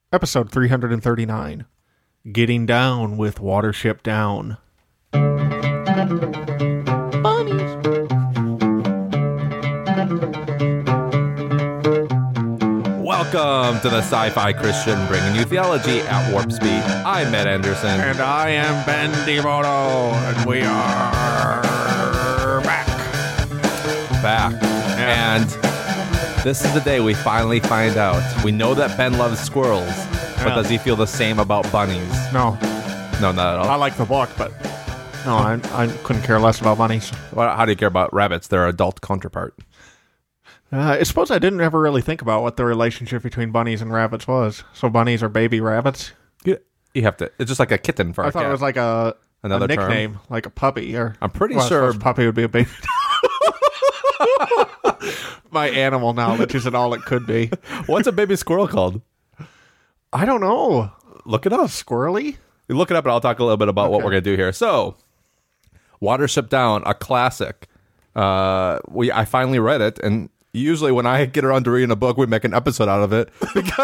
Episode 339, Getting Down with Watership Down. Bunnies. Welcome to the Sci-Fi Christian, bringing you theology at warp speed. I'm Matt Anderson. And I am Ben Devoto, and we are back. Yeah. And this is the day we finally find out. We know that Ben loves squirrels, but Yeah. does he feel the same about bunnies? No, No, not at all. I like the book, but no, I couldn't care less about bunnies. How do you care about rabbits? Their adult counterpart. I suppose I didn't ever really think about what the relationship between bunnies and rabbits was. So bunnies are baby rabbits? You have to. It's just like a kitten for I a thought cat. it was like Another a term. nickname, like a puppy. Or I'm pretty well, I sure- suppose puppy would be a baby. My animal knowledge isn't all it could be. What's a baby squirrel called? I don't know. Look it up. Squirrely? You look it up, and I'll talk a little bit about what Okay. we're going to do here. So, Watership Down, a classic. I finally read it, and usually when I get around to reading a book, we make an episode out of it.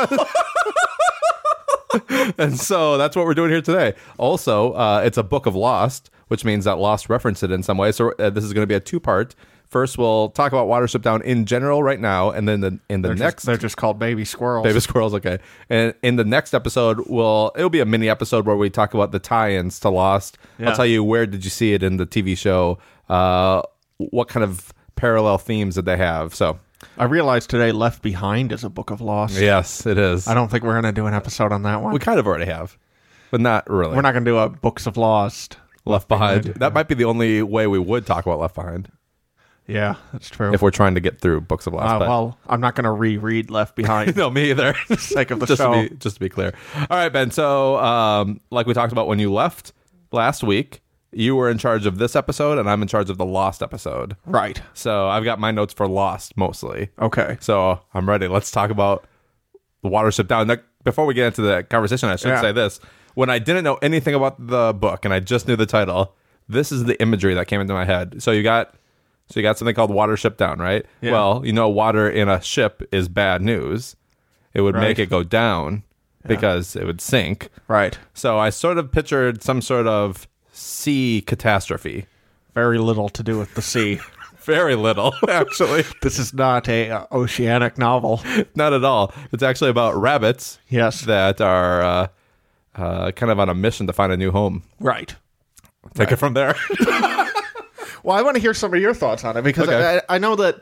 And so that's what we're doing here today. Also, it's a book of Lost, which means that Lost referenced it in some way. So this is going to be a two-part. First, we'll talk about Watership Down in general right now, and then They're just called baby squirrels. Baby squirrels, okay. And in the next episode, it'll be a mini episode where we talk about the tie-ins to Lost. Yeah. I'll tell you where did you see it in the TV show, what kind of parallel themes did they have. So, I realized today Left Behind is a book of Lost. yes, it is. I don't think we're going to do an episode on that one. We kind of already have, but not really. We're not going to do a Books of Lost. Left Behind. Behind. That might be the only way we would talk about Left Behind Yeah, that's true. if we're trying to get through Books of Lost. but well, I'm not going to reread Left Behind no, me either. for the sake of the just show. to be clear. All right, Ben. So, like we talked about when you left last week, you were in charge of this episode, and I'm in charge of the Lost episode. Right. So I've got my notes for Lost mostly. Okay. So I'm ready. Let's talk about the Watership Down. Now, before we get into the conversation, I should say this. When I didn't know anything about the book and I just knew the title, this is the imagery that came into my head. So you got something called Watership Down, right? Yeah. Well, water in a ship is bad news. It would make Right. it go down because it would sink. Right. So I sort of pictured some sort of sea catastrophe. Very little to do with the sea. Very little, actually. This is not a oceanic novel. Not at all. It's actually about rabbits Yes. that are kind of on a mission to find a new home. Right. Take it from there. Well, I want to hear some of your thoughts on it because Okay. I know that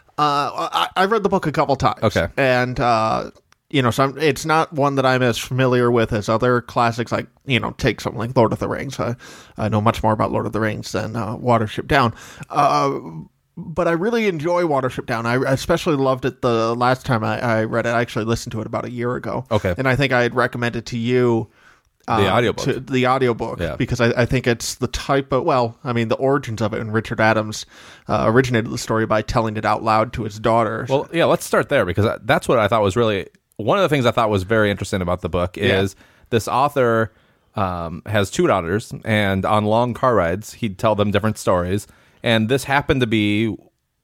I read the book a couple times. Okay. And, so it's not one that I'm as familiar with as other classics, like, take something like Lord of the Rings. I know much more about Lord of the Rings than Watership Down. But I really enjoy Watership Down. I especially loved it the last time I read it. I actually listened to it about a year ago. Okay. And I think I had recommended to you The audiobook. the audiobook, Yeah. because I think it's the type of, the origins of it, and Richard Adams originated the story by telling it out loud to his daughter. Well, yeah, let's start there because that's what I thought was really one of the things I thought was very interesting about the book is this author has two daughters, and on long car rides, he'd tell them different stories. And this happened to be,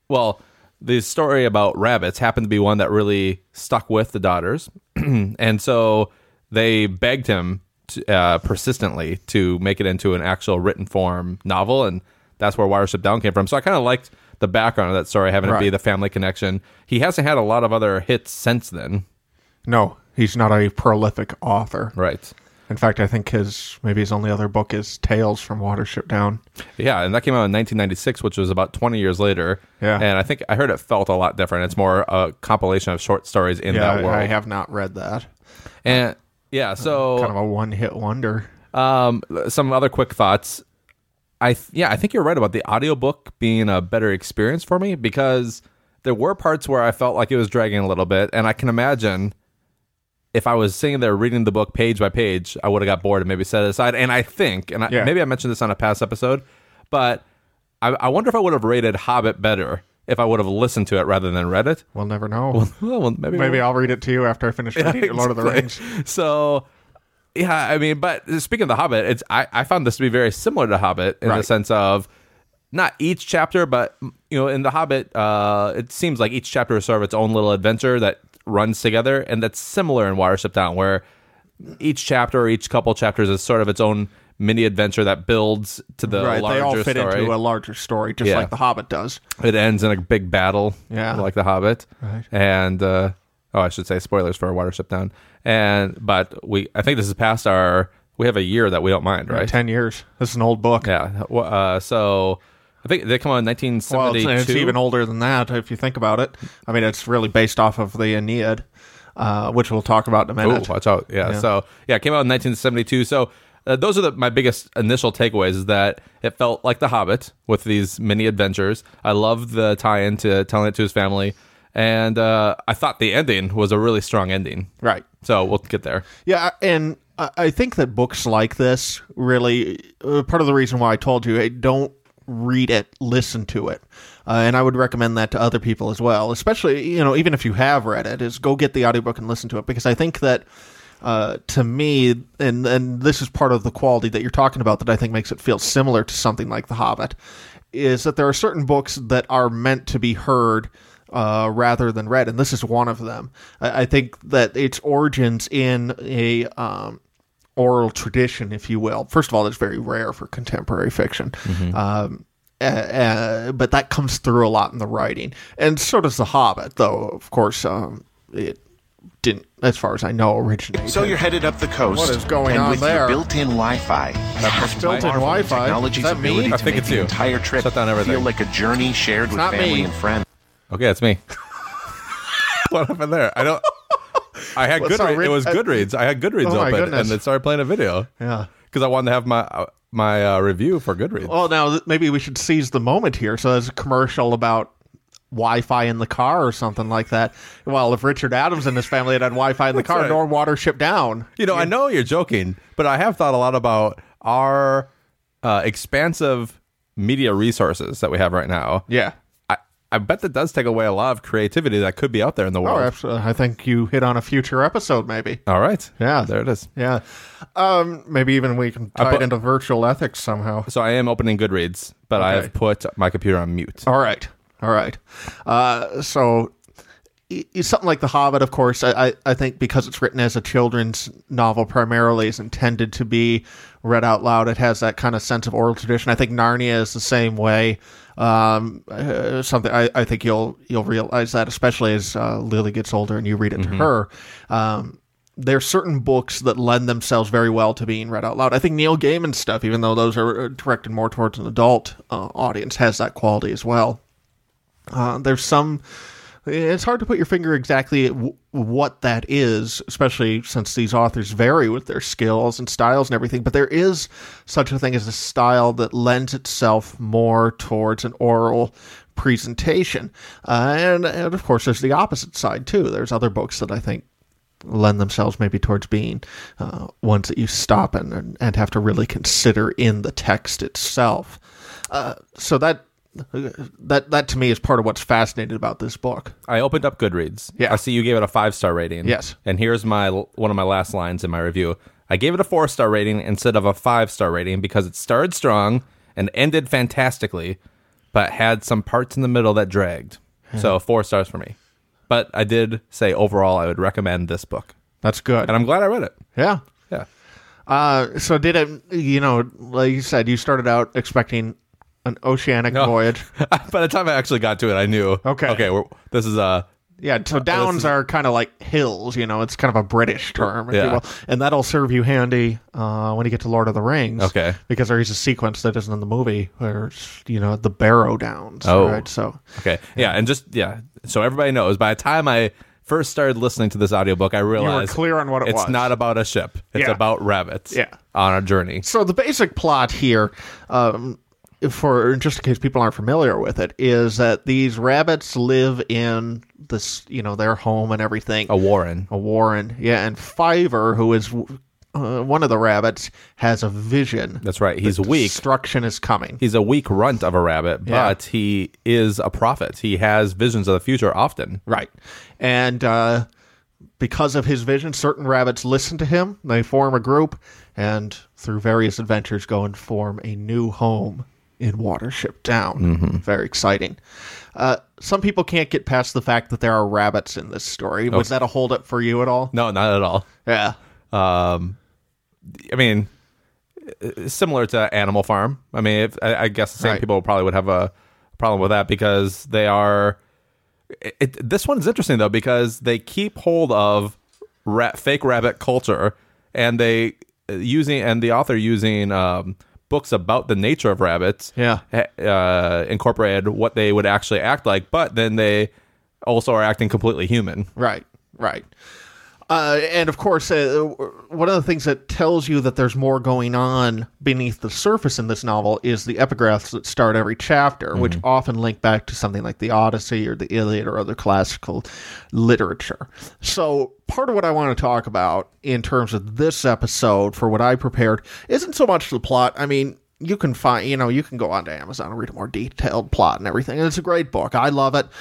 the story about rabbits happened to be one that really stuck with the daughters. And so they begged him persistently to make it into an actual written form novel, and that's where Watership Down came from. So I kind of liked the background of that story, having it be the family connection. He hasn't had a lot of other hits since then. No, he's not a prolific author. Right. In fact, I think his only other book is Tales from Watership Down. Yeah, and that came out in 1996, which was about 20 years later. Yeah. And I heard it felt a lot different. It's more a compilation of short stories in that world. I have not read that. And yeah, so Kind of a one-hit wonder. some other quick thoughts. I think you're right about the audiobook being a better experience for me because there were parts where I felt like it was dragging a little bit, and I can imagine if I was sitting there reading the book page by page, I would have got bored and maybe set it aside. And I think, maybe I mentioned this on a past episode, but I wonder if I would have rated Hobbit better if I would have listened to it rather than read it. We'll never know. Well, maybe I'll read it to you after I finish reading Lord of the Rings. So, yeah, but speaking of the Hobbit, I found this to be very similar to Hobbit in the sense of not each chapter, but in the Hobbit, it seems like each chapter is sort of its own little adventure that runs together, and that's similar in Watership Down, where each chapter or each couple chapters is sort of its own mini adventure that builds to the larger story. They all fit into a larger story, just like The Hobbit does. It ends in a big battle, like The Hobbit. Right. And I should say spoilers for Watership Down. But I think this is past we have a year that we don't mind, right? 10 years. This is an old book. Yeah. So I think they come out in 1972. Well, it's even older than that if you think about it. I mean, it's really based off of the Aeneid, which we'll talk about in a minute. Oh, watch out. Yeah. So, it came out in 1972. So those are my biggest initial takeaways, is that it felt like The Hobbit with these mini adventures. I loved the tie-in to telling it to his family. And I thought the ending was a really strong ending. Right. So we'll get there. Yeah, and I think that books like this really, part of the reason why I told you, hey, don't read it, listen to it. And I would recommend that to other people as well, especially, even if you have read it, is go get the audiobook and listen to it, because I think that to me, and this is part of the quality that you're talking about that I think makes it feel similar to something like The Hobbit, is that there are certain books that are meant to be heard rather than read, and this is one of them. I think that its origins in a oral tradition, if you will. First of all, it's very rare for contemporary fiction. Mm-hmm. But that comes through a lot in the writing. And so does The Hobbit, though, of course, it didn't, as far as I know, originate. So you're headed up the coast. What is going and on with there? Your built-in Wi-Fi. Built-in Wi-Fi? Technology's Is that ability me? to I think make it's the you. entire trip Shut down everything. feel like a journey shared with not family me. and friends. Okay, it's me. What happened there? I had What's Goodreads. our It was Goodreads. I had Goodreads Oh, my open, goodness. and it started playing a video. Yeah. Because I wanted to have my review for Goodreads. Well, now maybe we should seize the moment here. So there's a commercial about Wi-Fi in the car or something like that. Well, if Richard Adams and his family had Wi-Fi in the car, right. nor Watership Down. I know you're joking, but I have thought a lot about our expansive media resources that we have right now. Yeah. I bet that does take away a lot of creativity that could be out there in the Oh, world. absolutely. I think you hit on a future episode, maybe. All right. Yeah. There it is. Yeah. Maybe even we can tie it into virtual ethics somehow. So I am opening Goodreads, but I Okay. have put my computer on mute. All right. So something like The Hobbit, of course, I think because it's written as a children's novel primarily, is intended to be read out loud. It has that kind of sense of oral tradition. I think Narnia is the same way. Something I think you'll realize that, especially as Lily gets older and you read it to her. There are certain books that lend themselves very well to being read out loud. I think Neil Gaiman's stuff, even though those are directed more towards an adult audience, has that quality as well. There's some... It's hard to put your finger exactly at what that is, especially since these authors vary with their skills and styles and everything. But there is such a thing as a style that lends itself more towards an oral presentation. And of course, there's the opposite side, too. There's other books that I think lend themselves maybe towards being ones that you stop and have to really consider in the text itself. So that to me is part of what's fascinating about this book. I opened up Goodreads. Yeah. I see you gave it a 5-star rating. Yes. And here's one of my last lines in my review. I gave it a 4-star rating instead of a 5-star rating because it started strong and ended fantastically, but had some parts in the middle that dragged. So 4 stars for me. But I did say overall I would recommend this book. That's good. And I'm glad I read it. Yeah. Yeah. So did it, like you said, you started out expecting an oceanic voyage. By the time I actually got to it, I knew. Okay, this is Yeah, so downs are kind of like hills, it's kind of a British term, if you Yeah. will. And that'll serve you handy when you get to Lord of the Rings. Okay. Because there is a sequence that isn't in the movie where it's, the Barrow Downs. Oh. Right? So, okay. Yeah, and so everybody knows, by the time I first started listeing to this audiobook, I realized clear on what it was. It's not about a ship. It's Yeah. about rabbits on a journey. So the basic plot here, for just in case people aren't familiar with it, is that these rabbits live in this, their home and everything. A warren. A warren, yeah. And Fiver, who is one of the rabbits, has a vision. That's right. He's weak. Destruction is coming. He's a weak runt of a rabbit, but he is a prophet. He has visions of the future often. Right. And because of his vision, certain rabbits listen to him. They form a group, and through various adventures go and form a new home in Watership Down. Very exciting. Some people can't get past the fact that there are rabbits in this story. Was that a holdup for you at all? No, not at all. Yeah. I mean, similar to Animal Farm. I mean, I guess the same people probably would have a problem with that because they are. This one is interesting though because they keep hold of fake rabbit culture, and the author using books about the nature of rabbits. Incorporated what they would actually act like, but then they also are acting completely human. Right. And of course, one of the things that tells you that there's more going on beneath the surface in this novel is the epigraphs that start every chapter, which often link back to something like the Odyssey or the Iliad or other classical literature. So part of what I want to talk about in terms of this episode for what I prepared isn't so much the plot. I mean, you can find, you can go onto Amazon and read a more detailed plot and everything. And it's a great book. I love it.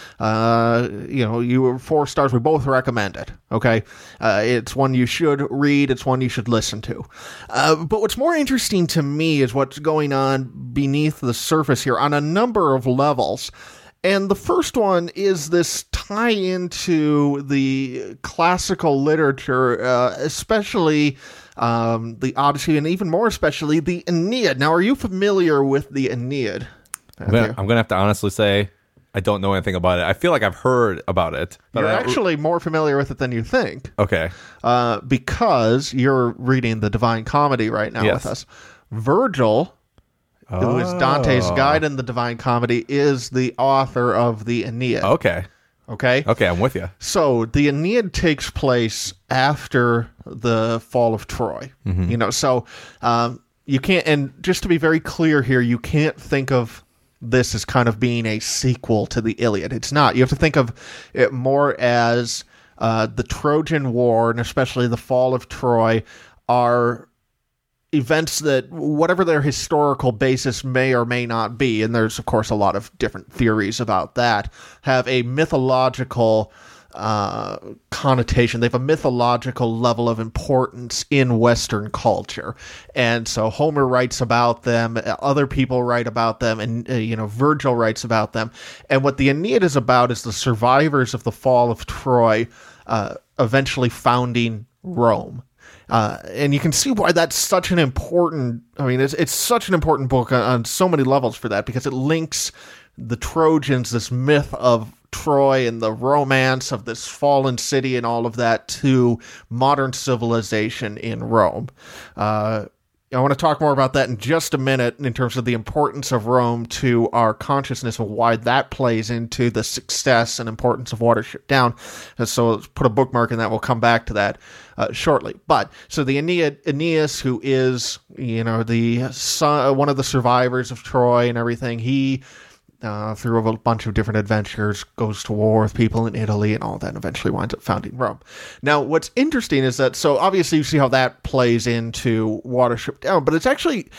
You were 4 stars. We both recommend it. Okay. It's one you should read. It's one you should listen to. But what's more interesting to me is what's going on beneath the surface here on a number of levels. And the first one is this tie into the classical literature, especially the Odyssey, and even more especially the Aeneid. Now, are you familiar with the Aeneid? I'm going to have to honestly say I don't know anything about it. I feel like I've heard about it. But You're actually more familiar with it than you think. Okay. Because you're reading the Divine Comedy right now with us. Virgil, who is Dante's guide in the Divine Comedy, is the author of the Aeneid. Okay, I'm with you. So the Aeneid takes place after the fall of Troy. So you can't, and just to be very clear here, you can't think of this as kind of being a sequel to the Iliad. It's not. You have to think of it more as the Trojan War, and especially the fall of Troy, are events that, whatever their historical basis may or may not be, and there's, of course, a lot of different theories about that, have a mythological connotation. They have a mythological level of importance in Western culture. And so Homer writes about them, other people write about them, and, Virgil writes about them. And what the Aeneid is about is the survivors of the fall of Troy eventually founding Rome. And you can see why that's such an important, it's such an important book on so many levels for that, because it links the Trojans, this myth of Troy and the romance of this fallen city and all of that, to modern civilization in Rome. I want to talk more about that in just a minute in terms of the importance of Rome to our consciousness and why that plays into the success and importance of Watership Down. So let's put a bookmark in that. We'll come back to that shortly. But so the Aeneas, who is, the son, one of the survivors of Troy and everything, he through a bunch of different adventures, goes to war with people in Italy and all that, and eventually winds up founding Rome. Now, what's interesting is that, so obviously you see how that plays into Watership Down, but it's actually,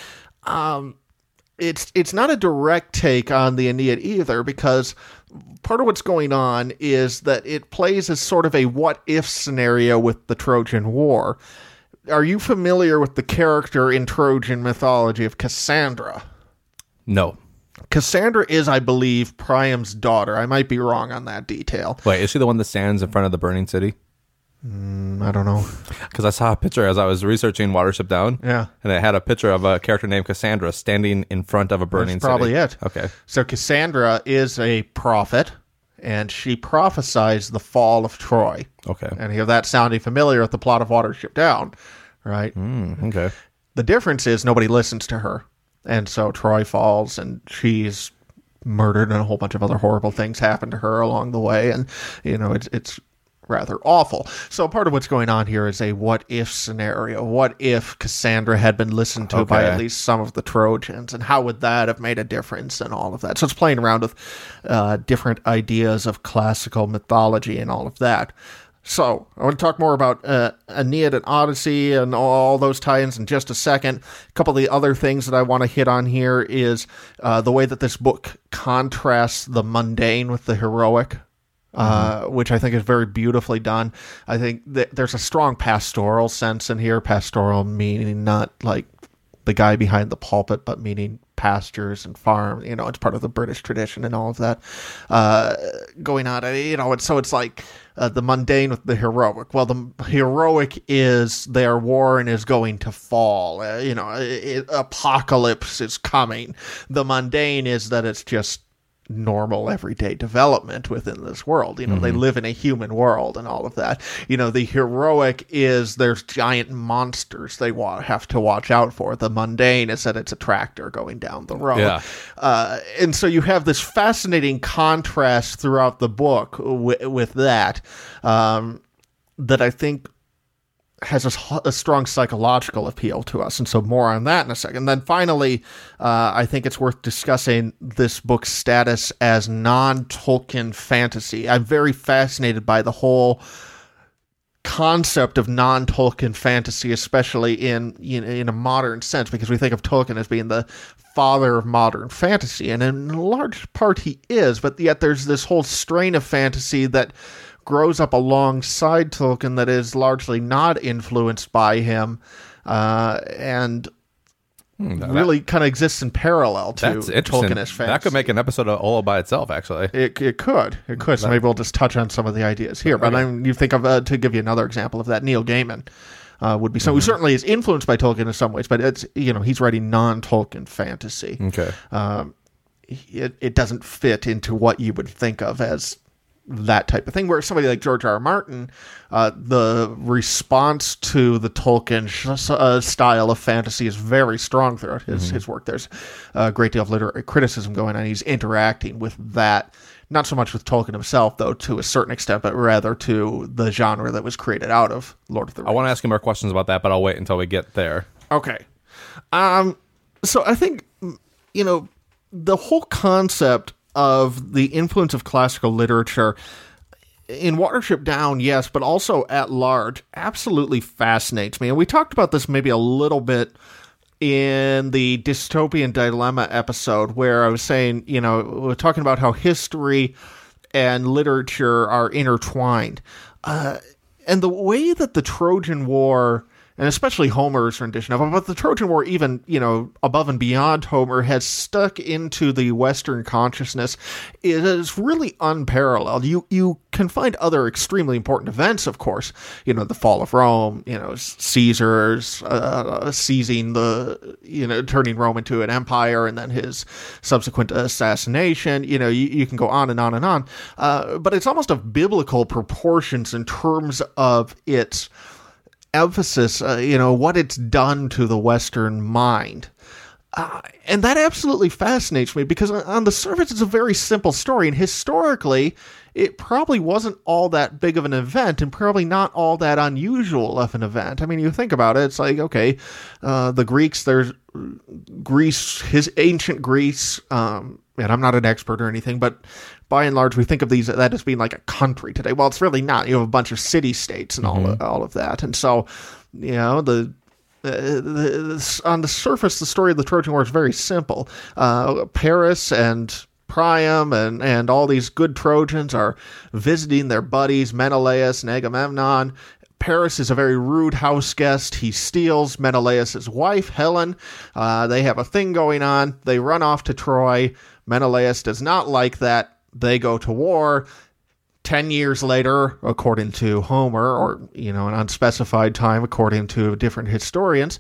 it's not a direct take on the Aeneid either, because part of what's going on is that it plays as sort of a what-if scenario with the Trojan War. Are you familiar with the character in Trojan mythology of Cassandra? No. Cassandra is, I believe, Priam's daughter. I might be wrong on that detail. Wait, is she the one that stands in front of the burning city? I don't know. Because I saw a picture as I was researching Watership Down. Yeah. And it had a picture of a character named Cassandra standing in front of a burning That's probably city. it. Okay. So Cassandra is a prophet, and she prophesies the fall of Troy. Okay. And you have that sounding familiar with the plot of Watership Down, right? Okay. The difference is nobody listens to her. And so Troy falls, and she's murdered, and a whole bunch of other horrible things happen to her along the way. And, it's rather awful. So part of what's going on here is a what-if scenario. What if Cassandra had been listened to by at least some of the Trojans? And how would that have made a difference and all of that? So it's playing around with different ideas of classical mythology and all of that. So, I want to talk more about Aeneid and Odyssey and all those tie-ins in just a second. A couple of the other things that I want to hit on here is the way that this book contrasts the mundane with the heroic, which I think is very beautifully done. I think that there's a strong pastoral sense in here. Pastoral meaning not like the guy behind the pulpit, but meaning pastures and farm. It's part of the British tradition and all of that going on. And so it's like the mundane with the heroic. Well, the heroic is their war and is going to fall. Apocalypse is coming. The mundane is that it's just normal everyday development within this world. They live in a human world and all of that. The heroic is there's giant monsters they have to watch out for. The mundane is that it's a tractor going down the road. Yeah. And so you have this fascinating contrast throughout the book with that that I think has a strong psychological appeal to us. And so more on that in a second. Then finally, I think it's worth discussing this book's status as non-Tolkien fantasy. I'm very fascinated by the whole concept of non-Tolkien fantasy, especially in a modern sense, because we think of Tolkien as being the father of modern fantasy. And in large part he is, but yet there's this whole strain of fantasy that grows up alongside Tolkien that is largely not influenced by him, and really kind of exists in parallel to Tolkien as fantasy. That could make an episode all by itself, actually. It could. So maybe we'll just touch on some of the ideas here. But then you think of, to give you another example of that, Neil Gaiman would be someone who certainly is influenced by Tolkien in some ways, but it's he's writing non-Tolkien fantasy. Okay. It doesn't fit into what you would think of as that type of thing, where somebody like George R. R. Martin, the response to the Tolkien style of fantasy is very strong throughout his work. There's a great deal of literary criticism going on. He's interacting with that, not so much with Tolkien himself, though, to a certain extent, but rather to the genre that was created out of Lord of the Rings. I want to ask you more questions about that, but I'll wait until we get there. Okay. So I think, the whole concept of the influence of classical literature in Watership Down, yes, but also at large, absolutely fascinates me. And we talked about this maybe a little bit in the Dystopian Dilemma episode, where I was saying, we're talking about how history and literature are intertwined. And the way that the Trojan War, and especially Homer's rendition of it, but the Trojan War, even, above and beyond Homer, has stuck into the Western consciousness, is really unparalleled. You can find other extremely important events, of course, the fall of Rome, Caesar's seizing turning Rome into an empire, and then his subsequent assassination. You can go on and on and on. But it's almost of biblical proportions in terms of its emphasis, what it's done to the Western mind. And that absolutely fascinates me, because on the surface, it's a very simple story. And historically, it probably wasn't all that big of an event, and probably not all that unusual of an event. I mean, you think about it, it's like, okay, the Greeks, there's Greece, ancient Greece, and I'm not an expert or anything, but by and large, we think of that as being like a country today. Well, it's really not. You have a bunch of city-states and all of that. And so, on the surface, the story of the Trojan War is very simple. Paris and Priam and all these good Trojans are visiting their buddies, Menelaus and Agamemnon. Paris is a very rude house guest. He steals Menelaus' wife, Helen. They have a thing going on. They run off to Troy. Menelaus does not like that. They go to war. 10 years later, according to Homer, or, an unspecified time according to different historians,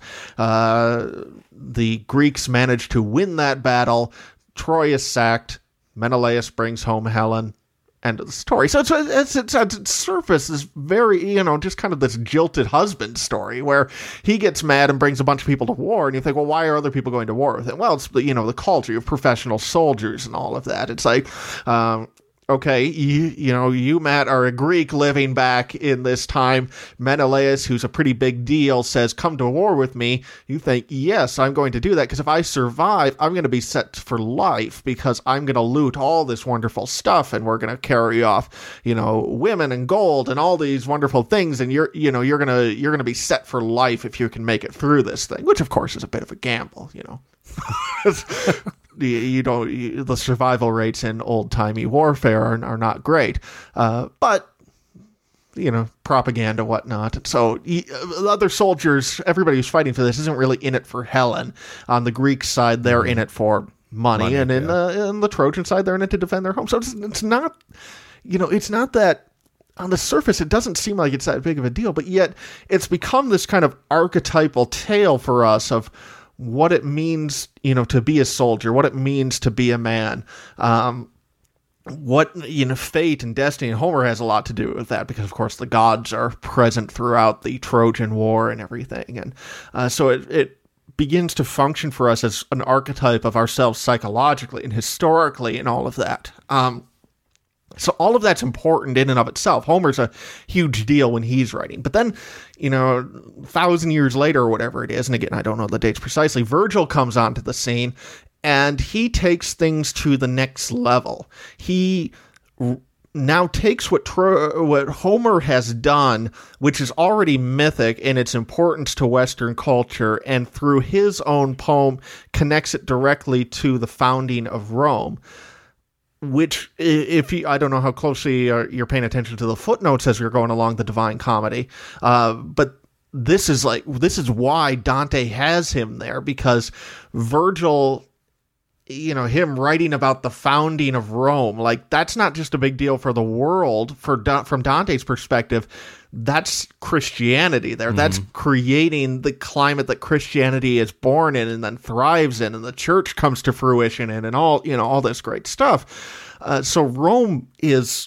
the Greeks manage to win that battle. Troy is sacked. Menelaus brings home Helen. End of the story. So it's at its surface is very, just kind of this jilted husband story where he gets mad and brings a bunch of people to war, and you think, well, why are other people going to war with him? Well, it's the culture of professional soldiers and all of that. It's like, okay, you, Matt, are a Greek living back in this time. Menelaus, who's a pretty big deal, says, come to war with me. You think, yes, I'm going to do that, because if I survive, I'm going to be set for life, because I'm going to loot all this wonderful stuff, and we're going to carry off, women and gold and all these wonderful things, and you're going to be set for life if you can make it through this thing, which of course is a bit of a gamble, the survival rates in old-timey warfare are not great. But propaganda, whatnot. So other soldiers, everybody who's fighting for this isn't really in it for Helen. On the Greek side, they're in it for money, and in the Trojan side, they're in it to defend their home. So it's not, it's not that. On the surface, it doesn't seem like it's that big of a deal, but yet it's become this kind of archetypal tale for us of what it means, to be a soldier, what it means to be a man. What, fate and destiny, and Homer has a lot to do with that because, of course, the gods are present throughout the Trojan War and everything. And so it begins to function for us as an archetype of ourselves psychologically and historically and all of that. So all of that's important in and of itself. Homer's a huge deal when he's writing. But then, 1,000 years later or whatever it is, and again, I don't know the dates precisely, Virgil comes onto the scene, and he takes things to the next level. He now takes what Homer has done, which is already mythic in its importance to Western culture, and through his own poem connects it directly to the founding of Rome. Which, I don't know how closely you're paying attention to the footnotes as you're going along the Divine Comedy, but this is why Dante has him there, because Virgil, him writing about the founding of Rome, like, that's not just a big deal for the world. From Dante's perspective, that's Christianity there. Mm-hmm. That's creating the climate that Christianity is born in and then thrives in, and the church comes to fruition in, and all this great stuff. So Rome is,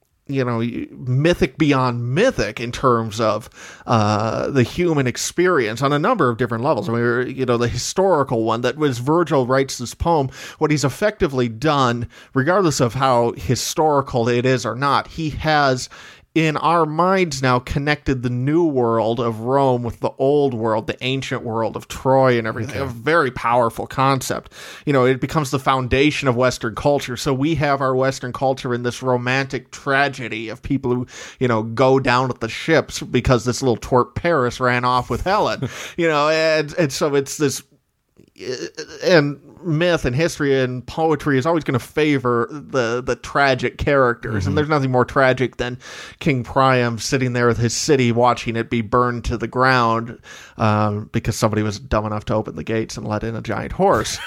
mythic beyond mythic in terms of the human experience on a number of different levels. I mean, the historical one, that was Virgil writes this poem, what he's effectively done, regardless of how historical it is or not, he has, in our minds now, connected the new world of Rome with the old world, the ancient world of Troy and everything. Okay. A very powerful concept. It becomes the foundation of Western culture. So we have our Western culture in this romantic tragedy of people who, go down with the ships because this little twerp Paris ran off with Helen, and so it's this, and myth and history and poetry is always going to favor the tragic characters. Mm-hmm. And there's nothing more tragic than King Priam sitting there with his city watching it be burned to the ground because somebody was dumb enough to open the gates and let in a giant horse.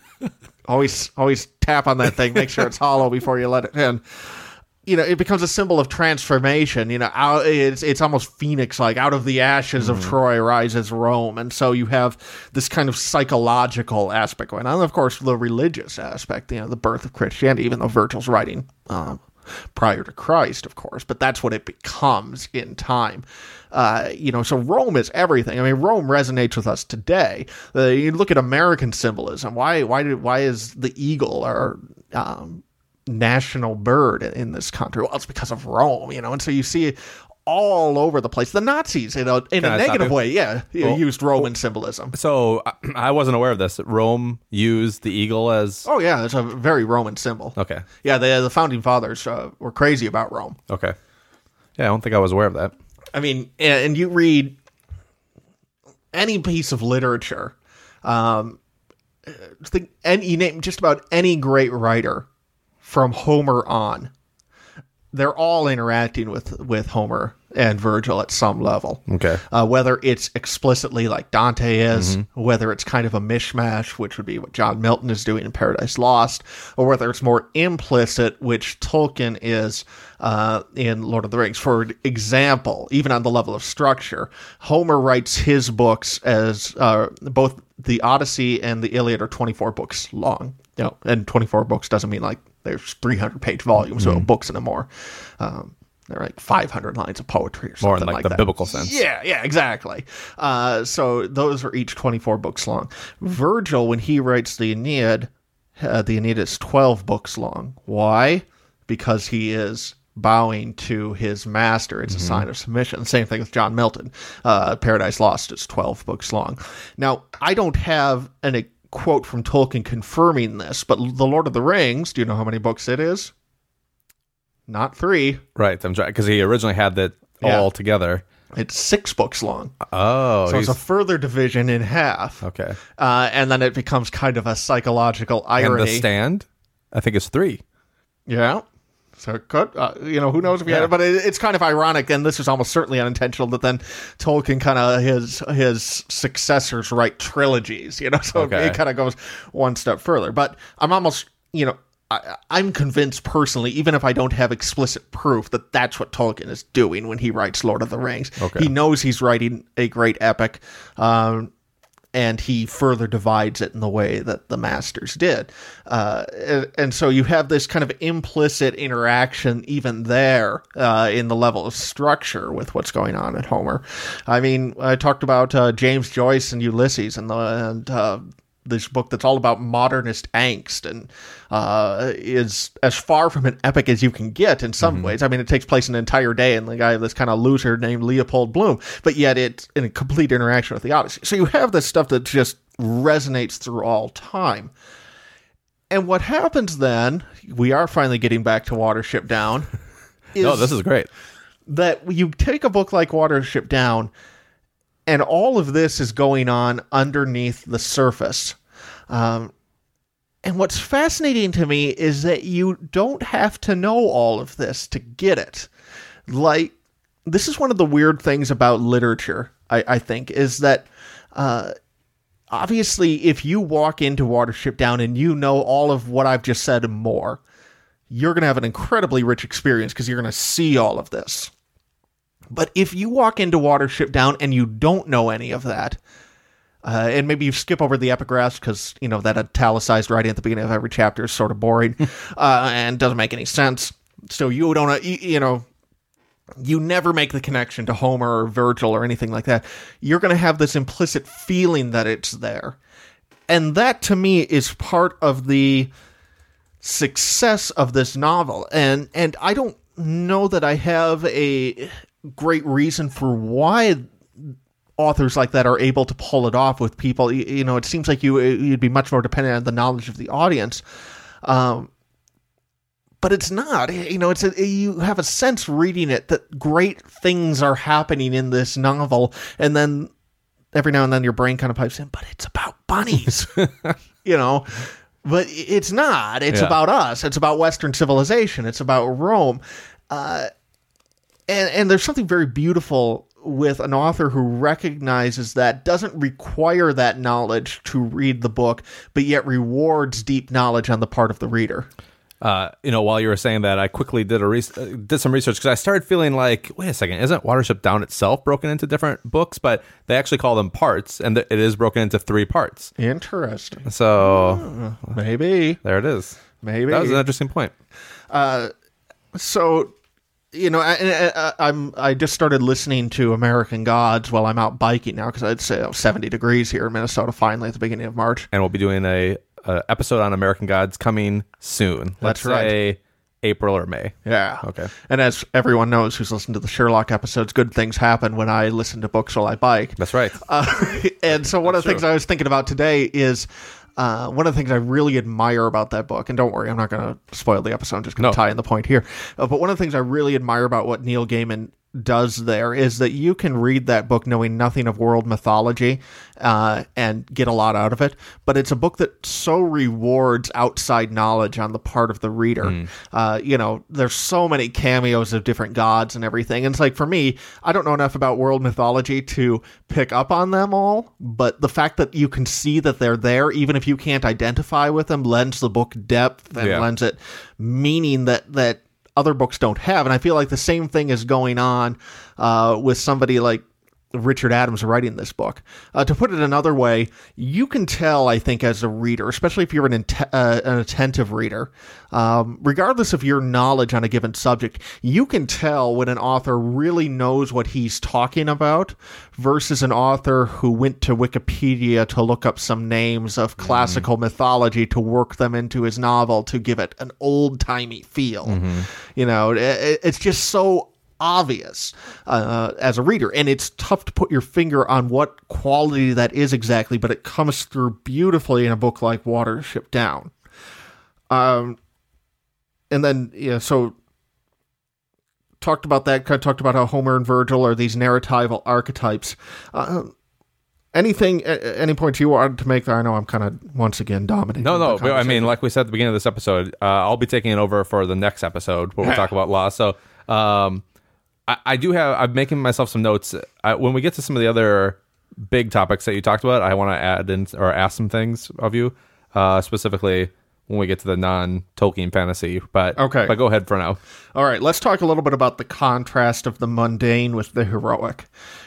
always tap on that thing, make sure it's hollow before you let it in. It becomes a symbol of transformation. It's almost phoenix-like. Out of the ashes of Troy rises Rome. And so you have this kind of psychological aspect going on. And, of course, the religious aspect, the birth of Christianity, even though Virgil's writing prior to Christ, of course. But that's what it becomes in time. So Rome is everything. I mean, Rome resonates with us today. You look at American symbolism. Why is the eagle our national bird in this country? Well, it's because of Rome, and so you see it all over the place. The Nazis, in a negative way, used Roman symbolism. So I wasn't aware of this. Rome used the eagle as... Oh, yeah, it's a very Roman symbol. Okay. Yeah, the founding fathers were crazy about Rome. Okay. Yeah, I don't think I was aware of that. I mean, and you read any piece of literature, and you name just about any great writer from Homer on, they're all interacting with Homer and Virgil at some level. Okay. Whether it's explicitly like Dante is, whether it's kind of a mishmash, which would be what John Milton is doing in Paradise Lost, or whether it's more implicit, which Tolkien is in Lord of the Rings. For example, even on the level of structure, Homer writes his books as both the Odyssey and the Iliad are 24 books long. And 24 books doesn't mean like there's 300-page volumes of books and more. They're like 500 lines of poetry or something more in like the that. biblical sense. Yeah, exactly. So those are each 24 books long. Virgil, when he writes the Aeneid is 12 books long. Why? Because he is bowing to his master. It's a sign of submission. Same thing with John Milton. Paradise Lost is 12 books long. Now, I don't have a quote from Tolkien confirming this, but The Lord of the Rings, do you know how many books it is? Not 3. Right, I'm trying, because he originally had that all together. It's 6 books long. Oh. So it's a further division in half. Okay. And then it becomes kind of a psychological irony. And The Stand, I think it's 3. Yeah. So it could, who knows if he had it, but it's kind of ironic, and this is almost certainly unintentional, that then Tolkien kind of, his successors write trilogies, so it kind of goes one step further. But I'm almost, I'm convinced personally, even if I don't have explicit proof, that that's what Tolkien is doing when he writes Lord of the Rings. Okay. He knows he's writing a great epic, and he further divides it in the way that the masters did. And so you have this kind of implicit interaction even there in the level of structure with what's going on at Homer. I mean, I talked about James Joyce and Ulysses and this book that's all about modernist angst and is as far from an epic as you can get in some ways. I mean, it takes place an entire day, and the guy, this kind of loser named Leopold Bloom, but yet it's in a complete interaction with the Odyssey. So you have this stuff that just resonates through all time. And what happens then, we are finally getting back to Watership Down. This is great. That you take a book like Watership Down, and all of this is going on underneath the surface. And what's fascinating to me is that you don't have to know all of this to get it. Like, this is one of the weird things about literature, I think, is that obviously if you walk into Watership Down and you know all of what I've just said and more, you're going to have an incredibly rich experience because you're going to see all of this. But if you walk into Watership Down and you don't know any of that, and maybe you skip over the epigraphs because, that italicized writing at the beginning of every chapter is sort of boring and doesn't make any sense. So you don't, you never make the connection to Homer or Virgil or anything like that. You're going to have this implicit feeling that it's there. And that, to me, is part of the success of this novel. And I don't know that I have a great reason for why authors like that are able to pull it off with people. It seems like you'd be much more dependent on the knowledge of the audience. But it's not. You have a sense reading it that great things are happening in this novel, and then every now and then your brain kind of pipes in, but it's about bunnies. But it's not. It's about us. It's about Western civilization. It's about Rome. And there's something very beautiful with an author who recognizes that, doesn't require that knowledge to read the book, but yet rewards deep knowledge on the part of the reader. While you were saying that, I quickly did some research because I started feeling like, wait a second, isn't Watership Down itself broken into different books? But they actually call them parts, and it is broken into 3 parts. Interesting. So maybe there it is. Maybe that was an interesting point. So. I just started listening to American Gods while I'm out biking now because I'd say 70 degrees here in Minnesota finally at the beginning of March. And we'll be doing a episode on American Gods coming soon. Let's say April or May. Yeah. Okay. And as everyone knows who's listened to the Sherlock episodes, good things happen when I listen to books while I bike. That's right. And so one of the things I was thinking about today is one of the things I really admire about that book, and don't worry, I'm not going to spoil the episode, I'm just going to tie in the point here. But one of the things I really admire about what Neil Gaiman does there is that you can read that book knowing nothing of world mythology and get a lot out of it, but it's a book that so rewards outside knowledge on the part of the reader. There's so many cameos of different gods and everything, and it's like, for me, I don't know enough about world mythology to pick up on them all, but the fact that you can see that they're there, even if you can't identify with them, lends the book depth and lends it meaning that other books don't have. And I feel like the same thing is going on with somebody like Richard Adams writing this book. To put it another way, you can tell, I think, as a reader, especially if you're an attentive reader, regardless of your knowledge on a given subject, you can tell when an author really knows what he's talking about versus an author who went to Wikipedia to look up some names of classical mythology to work them into his novel to give it an old-timey feel. It's just so obvious as a reader, and it's tough to put your finger on what quality that is exactly, but it comes through beautifully in a book like Watership Down. And then so talked about that, kind of talked about how Homer and Virgil are these narratival archetypes. Anything, any points you wanted to make there? I know I'm kind of, once again, dominating. No. But, I mean, like we said at the beginning of this episode, I'll be taking it over for the next episode where we'll talk about law. So I'm making myself some notes. When we get to some of the other big topics that you talked about, I want to add in or ask some things of you, specifically when we get to the non-Tolkien fantasy. But go ahead for now. All right, let's talk a little bit about the contrast of the mundane with the heroic.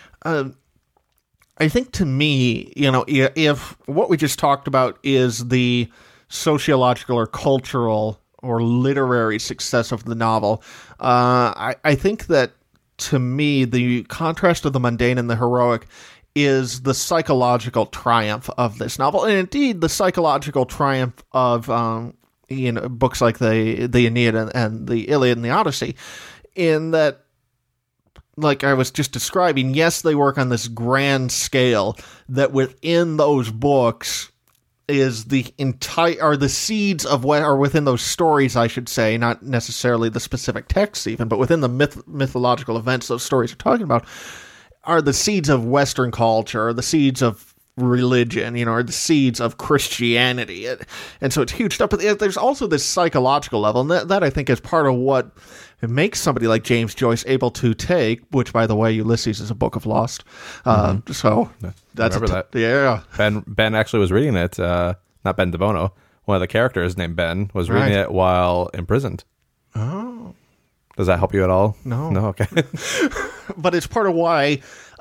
I think to me, if what we just talked about is the sociological or cultural or literary success of the novel, I think that to me, the contrast of the mundane and the heroic is the psychological triumph of this novel, and indeed the psychological triumph of books like the Aeneid and the Iliad and the Odyssey, in that, like I was just describing, yes, they work on this grand scale, that within those books is the seeds of what are within those stories, I should say, not necessarily the specific texts even, but within the mythological events those stories are talking about, are the seeds of Western culture, or the seeds of religion, or the seeds of Christianity. And so it's huge stuff. But there's also this psychological level, and that I think is part of what makes somebody like James Joyce able to take, which, by the way, Ulysses is a book of Lost. So that's that. Yeah. Ben actually was reading it, not Ben DeBono. One of the characters named Ben was reading it while imprisoned. Oh. Does that help you at all? No. No, okay. But it's part of why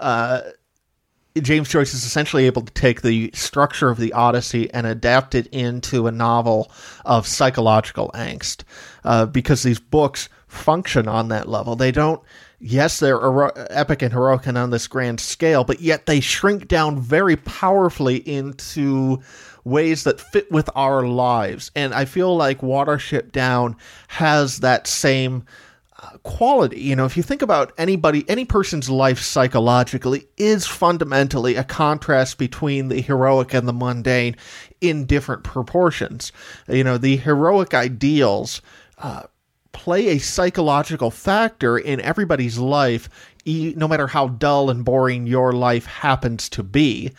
James Joyce is essentially able to take the structure of the Odyssey and adapt it into a novel of psychological angst, because these books function on that level. They don't, yes, they're epic and heroic and on this grand scale, but yet they shrink down very powerfully into ways that fit with our lives. And I feel like Watership Down has that same quality. If you think about any person's life psychologically is fundamentally a contrast between the heroic and the mundane in different proportions. The heroic ideals play a psychological factor in everybody's life, no matter how dull and boring your life happens to be.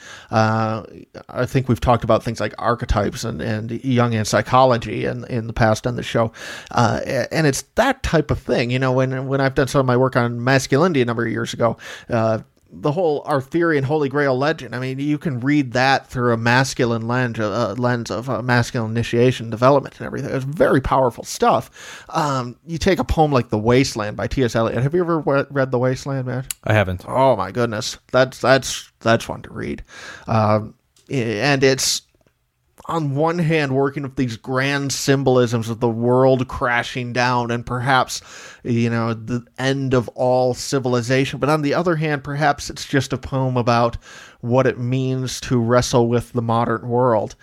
I think we've talked about things like archetypes and Jungian psychology in the past on the show. And it's that type of thing. When I've done some of my work on masculinity a number of years ago, the whole Arthurian Holy Grail legend, I mean, you can read that through a masculine lens of masculine initiation, development, and everything. It's very powerful stuff. You take a poem like The Wasteland by T.S. Eliot. Have you ever read The Wasteland, man? I haven't. Oh, my goodness. That's fun to read. And it's, on one hand, working with these grand symbolisms of the world crashing down and perhaps, the end of all civilization. But on the other hand, perhaps it's just a poem about what it means to wrestle with the modern world.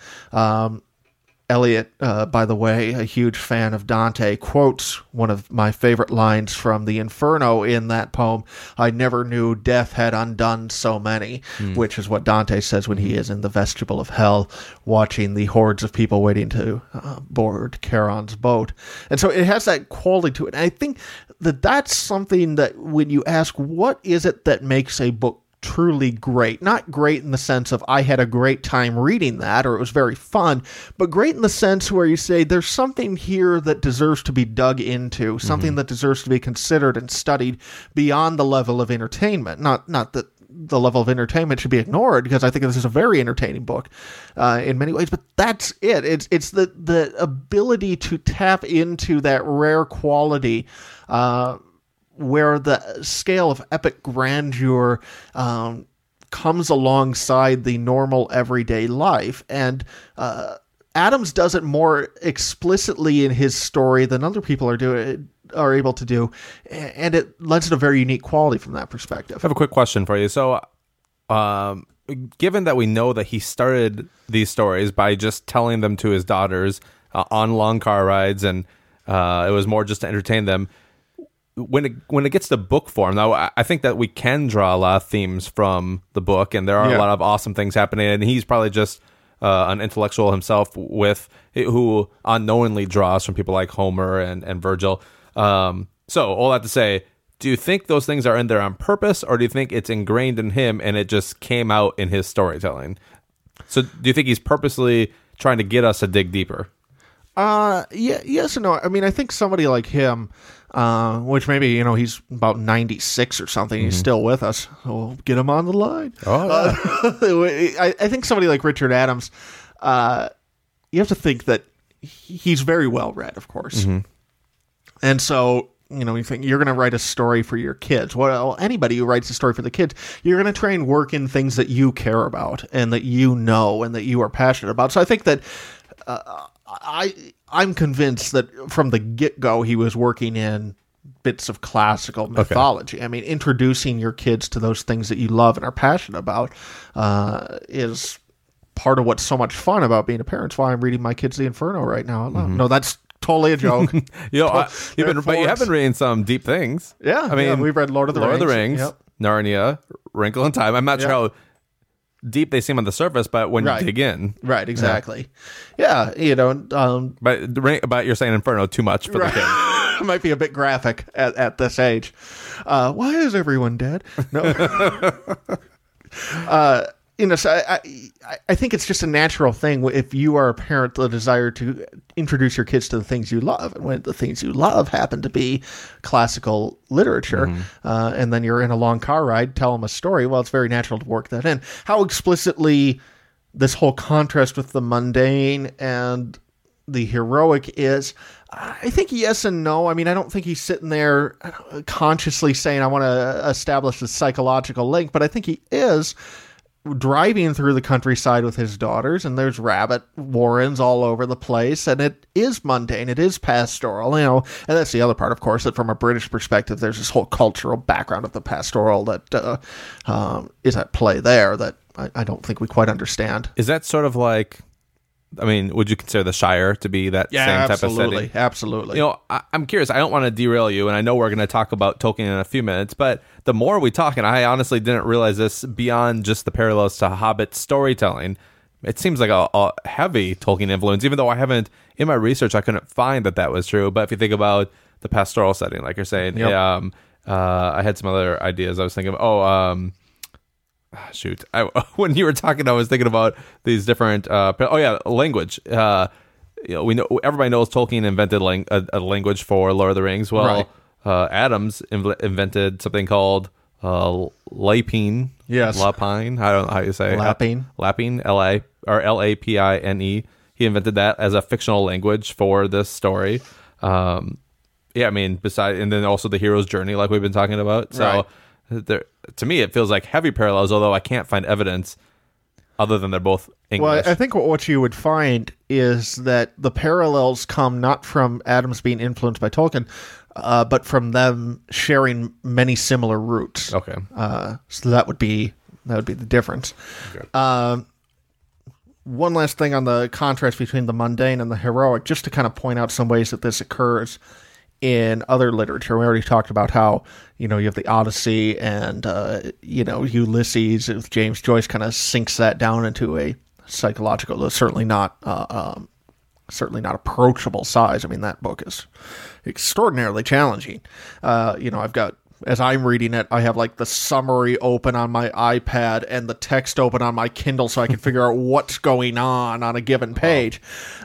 Eliot, by the way, a huge fan of Dante, quotes one of my favorite lines from the Inferno in that poem: "I never knew death had undone so many," which is what Dante says when he is in the vestibule of hell, watching the hordes of people waiting to board Charon's boat. And so it has that quality to it. And I think that that's something that when you ask, what is it that makes a book truly great? Not great in the sense of I had a great time reading that or it was very fun, but great in the sense where you say there's something here that deserves to be dug into, something that deserves to be considered and studied beyond the level of entertainment. Not that the level of entertainment should be ignored, because I think this is a very entertaining book in many ways, but that's it. It's the ability to tap into that rare quality where the scale of epic grandeur comes alongside the normal everyday life. And Adams does it more explicitly in his story than other people are able to do, and it lends it a very unique quality from that perspective. I have a quick question for you. So, given that we know that he started these stories by just telling them to his daughters on long car rides, and it was more just to entertain them, when it gets to book form, now I think that we can draw a lot of themes from the book, and there are a lot of awesome things happening, and he's probably just an intellectual himself who unknowingly draws from people like Homer and Virgil. So all that to say, do you think those things are in there on purpose, or do you think it's ingrained in him and it just came out in his storytelling? So do you think he's purposely trying to get us to dig deeper? Yeah, yes and no. I mean, I think somebody like him, which maybe, he's about 96 or something, he's still with us. So we'll get him on the line. Oh, yeah. I think somebody like Richard Adams, you have to think that he's very well read, of course. And so, you think you're going to write a story for your kids. Well, anybody who writes a story for the kids, you're going to try and work in things that you care about and that you know and that you are passionate about. So I think that I'm convinced that from the get-go he was working in bits of classical mythology. Okay. I mean, introducing your kids to those things that you love and are passionate about is part of what's so much fun about being a parent. It's why I'm reading my kids The Inferno right now. No, that's totally a joke. But you have been reading some deep things. Yeah, I mean, we've read Lord of the Rings. Yep. Narnia, Wrinkle in Time. I'm not sure how deep they seem on the surface, but when you dig in. Right, exactly. Yeah, But you're saying Inferno too much for the kids. It might be a bit graphic at this age. Why is everyone dead? No. So I think it's just a natural thing if you are a parent, the desire to introduce your kids to the things you love. And when the things you love happen to be classical literature, and then you're in a long car ride, tell them a story, well, it's very natural to work that in. How explicitly this whole contrast with the mundane and the heroic is, I think yes and no. I mean, I don't think he's sitting there consciously saying, I want to establish a psychological link, but I think he is driving through the countryside with his daughters, and there's rabbit warrens all over the place, and it is mundane, it is pastoral, and that's the other part, of course, that from a British perspective, there's this whole cultural background of the pastoral that is at play there that I don't think we quite understand. Is that sort of like, I mean, would you consider the Shire to be that same type of setting? Absolutely. I'm curious. I don't want to derail you, and I know we're going to talk about Tolkien in a few minutes, but the more we talk, and I honestly didn't realize this beyond just the parallels to Hobbit storytelling, it seems like a heavy Tolkien influence, even though I haven't, in my research, I couldn't find that was true. But if you think about the pastoral setting, like you're saying, I had some other ideas. I was thinking, when you were talking, I was thinking about these different language. We know, everybody knows Tolkien invented a language for Lord of the Rings. Well, Adams invented something called Lapine. Yes, Lapine. I don't know how you say Lapine. Lapine, Lapine. He invented that as a fictional language for this story. I mean, and then also the hero's journey, like we've been talking about. So. Right. To me, it feels like heavy parallels, although I can't find evidence other than they're both English. Well, I think what you would find is that the parallels come not from Adams being influenced by Tolkien, but from them sharing many similar roots. Okay. So that would be the difference. Okay. One last thing on the contrast between the mundane and the heroic, just to kind of point out some ways that this occurs in other literature. We already talked about how, you have the Odyssey and, Ulysses with James Joyce kind of sinks that down into a psychological, certainly not approachable size. I mean, that book is extraordinarily challenging. I've got, as I'm reading it, I have like the summary open on my iPad and the text open on my Kindle so I can figure out what's going on a given page.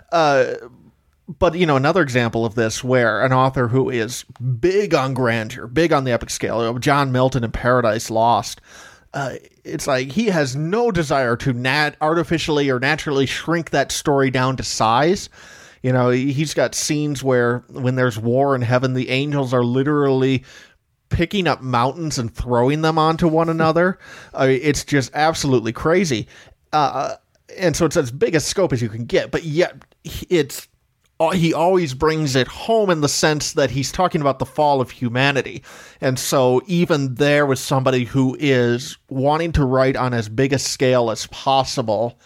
But, another example of this where an author who is big on grandeur, big on the epic scale, John Milton in Paradise Lost, it's like he has no desire to artificially or naturally shrink that story down to size. He's got scenes where when there's war in heaven, the angels are literally picking up mountains and throwing them onto one another. It's just absolutely crazy. And so it's as big a scope as you can get, but yet he always brings it home in the sense that he's talking about the fall of humanity. And so even there with somebody who is wanting to write on as big a scale as possible,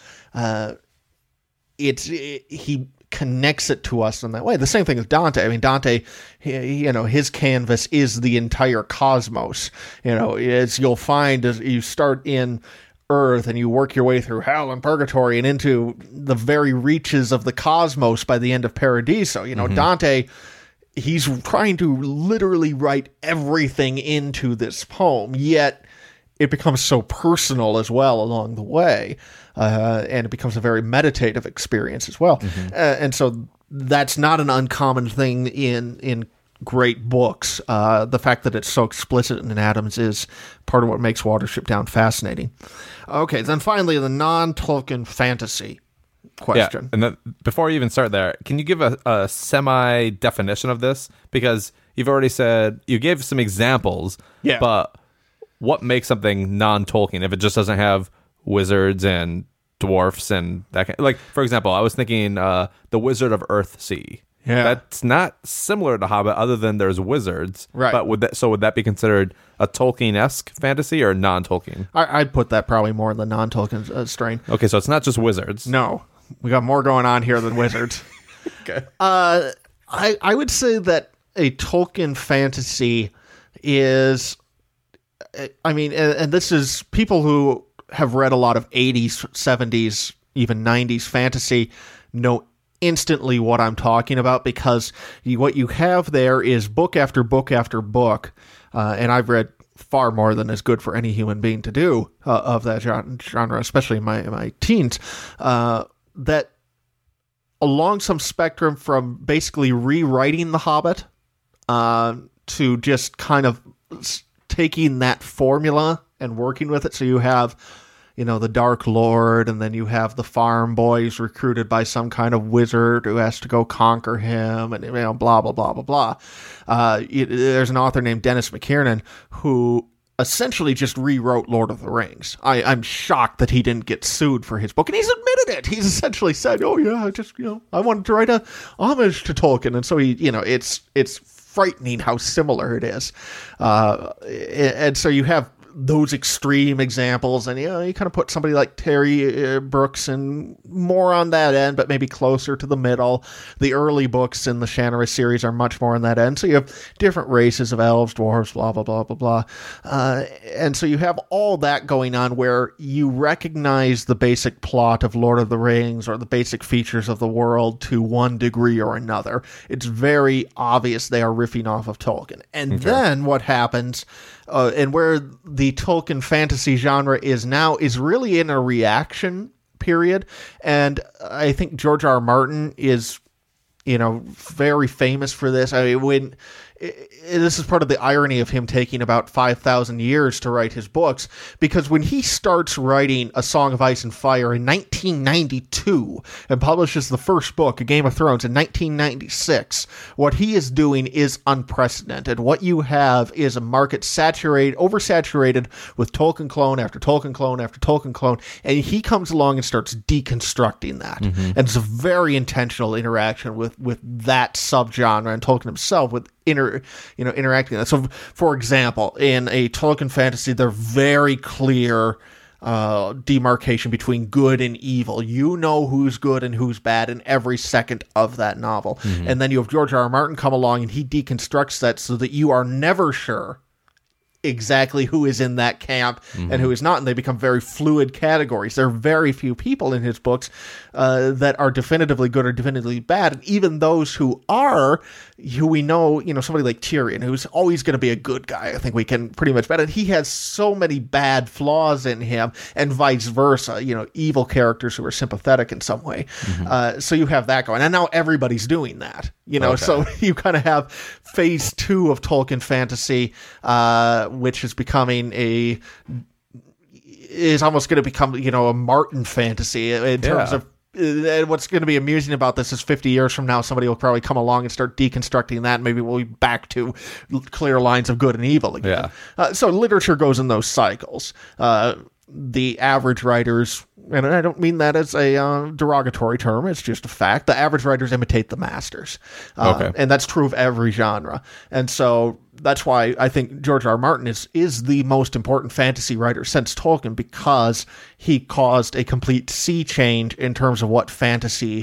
he connects it to us in that way. The same thing with Dante. I mean, Dante, his canvas is the entire cosmos. As you'll find as you start in Earth and you work your way through hell and purgatory and into the very reaches of the cosmos by the end of Paradiso. Dante, he's trying to literally write everything into this poem, yet it becomes so personal as well along the way, and it becomes a very meditative experience as well. And so that's not an uncommon thing in great books. The fact that it's so explicit in Adams is part of what makes Watership Down fascinating. Okay, then finally, the non-Tolkien fantasy question. Yeah, and then before you even start there, can you give a semi-definition of this? Because you've already said, you gave some examples, but what makes something non-Tolkien if it just doesn't have wizards and dwarfs and that kind? Like, for example, I was thinking The Wizard of Earthsea. Yeah. That's not similar to Hobbit other than there's wizards. Right. But would that be considered a Tolkien-esque fantasy or non-Tolkien? I'd put that probably more in the non-Tolkien strain. Okay, so it's not just wizards. No, we got more going on here than wizards. Okay. I would say that a Tolkien fantasy is, I mean, and this is people who have read a lot of 80s, 70s, even 90s fantasy know instantly what I'm talking about, because what you have there is book after book after book, and I've read far more than is good for any human being to do of that genre, especially in my teens, that along some spectrum from basically rewriting The Hobbit to just kind of taking that formula and working with it. So you have, the Dark Lord, and then you have the farm boys recruited by some kind of wizard who has to go conquer him, and blah, blah, blah, blah, blah. There's an author named Dennis McKiernan who essentially just rewrote Lord of the Rings. I'm shocked that he didn't get sued for his book, and he's admitted it. He's essentially said, "Oh yeah, I wanted to write a homage to Tolkien," and so it's frightening how similar it is, and so you have those extreme examples, and you kind of put somebody like Terry Brooks and more on that end, but maybe closer to the middle. The early books in the Shannara series are much more on that end, so you have different races of elves, dwarves, blah blah blah blah blah, and so you have all that going on where you recognize the basic plot of Lord of the Rings or the basic features of the world to one degree or another. It's very obvious they are riffing off of Tolkien. And then what happens, and where the Tolkien fantasy genre is now, is really in a reaction period. And I think George R. R. Martin is, very famous for this. I mean, this is part of the irony of him taking about 5,000 years to write his books, because when he starts writing A Song of Ice and Fire in 1992 and publishes the first book, A Game of Thrones, in 1996, what he is doing is unprecedented. What you have is a market oversaturated with Tolkien clone after Tolkien clone after Tolkien clone, and he comes along and starts deconstructing that. And it's a very intentional interaction with that subgenre, and Tolkien himself with interacting with that. So, for example, in a Tolkien fantasy, they're very clear demarcation between good and evil. You know who's good and who's bad in every second of that novel. And then you have George R. R. Martin come along and he deconstructs that so that you are never sure exactly who is in that camp and who is not, and they become very fluid categories. There are very few people in his books that are definitively good or definitively bad, and even those who we know, somebody like Tyrion, who's always going to be a good guy, I think we can pretty much bet, and he has so many bad flaws in him, and vice versa, evil characters who are sympathetic in some way. So you have that going, and now everybody's doing that, so you kind of have phase 2 of Tolkien fantasy, which is becoming is almost going to become, a Martin fantasy in terms of, and what's going to be amusing about this is 50 years from now, somebody will probably come along and start deconstructing that, and maybe we'll be back to clear lines of good and evil again. So literature goes in those cycles. The average writers, and I don't mean that as a derogatory term, it's just a fact, the average writers imitate the masters. And that's true of every genre. And so that's why I think George R. R. Martin is the most important fantasy writer since Tolkien, because he caused a complete sea change in terms of what fantasy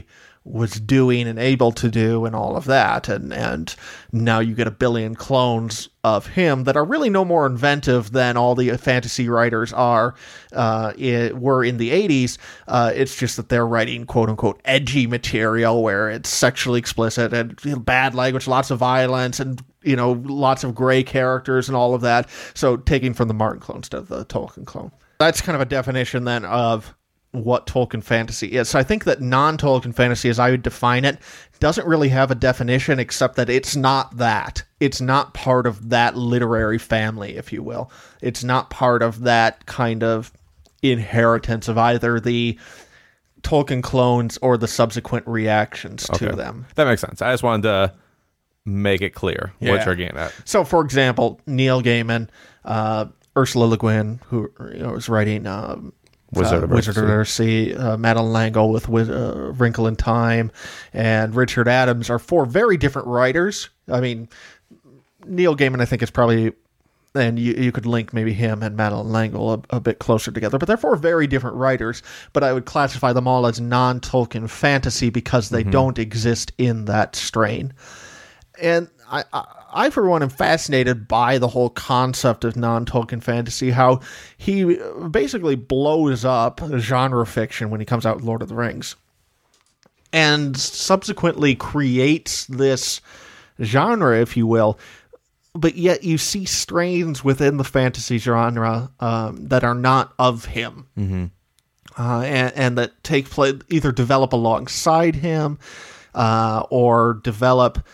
was doing and able to do and all of that. And now you get a billion clones of him that are really no more inventive than all the fantasy writers were in the 80s. It's just that they're writing quote-unquote edgy material where it's sexually explicit and bad language, lots of violence, and lots of gray characters and all of that. So taking from the Martin clone instead of the Tolkien clone. That's kind of a definition then of what Tolkien fantasy is. So I think that non-Tolkien fantasy, as I would define it, doesn't really have a definition except that it's not that. It's not part of that literary family, if you will. It's not part of that kind of inheritance of either the Tolkien clones or the subsequent reactions to them. That makes sense. I just wanted to make it clear what you're getting at. So, for example, Neil Gaiman, Ursula Le Guin, who was writing Wizard of Earthsea, Madeleine L'Engle with Wrinkle in Time, and Richard Adams are four very different writers. I mean, Neil Gaiman, I think, is probably, and you could link maybe him and Madeleine L'Engle a bit closer together, but they're four very different writers, but I would classify them all as non-Tolkien fantasy because they don't exist in that strain. And I, for one, am fascinated by the whole concept of non-Tolkien fantasy, how he basically blows up genre fiction when he comes out with Lord of the Rings, and subsequently creates this genre, if you will, but yet you see strains within the fantasy genre that are not of him, and that take place, either develop alongside him or develop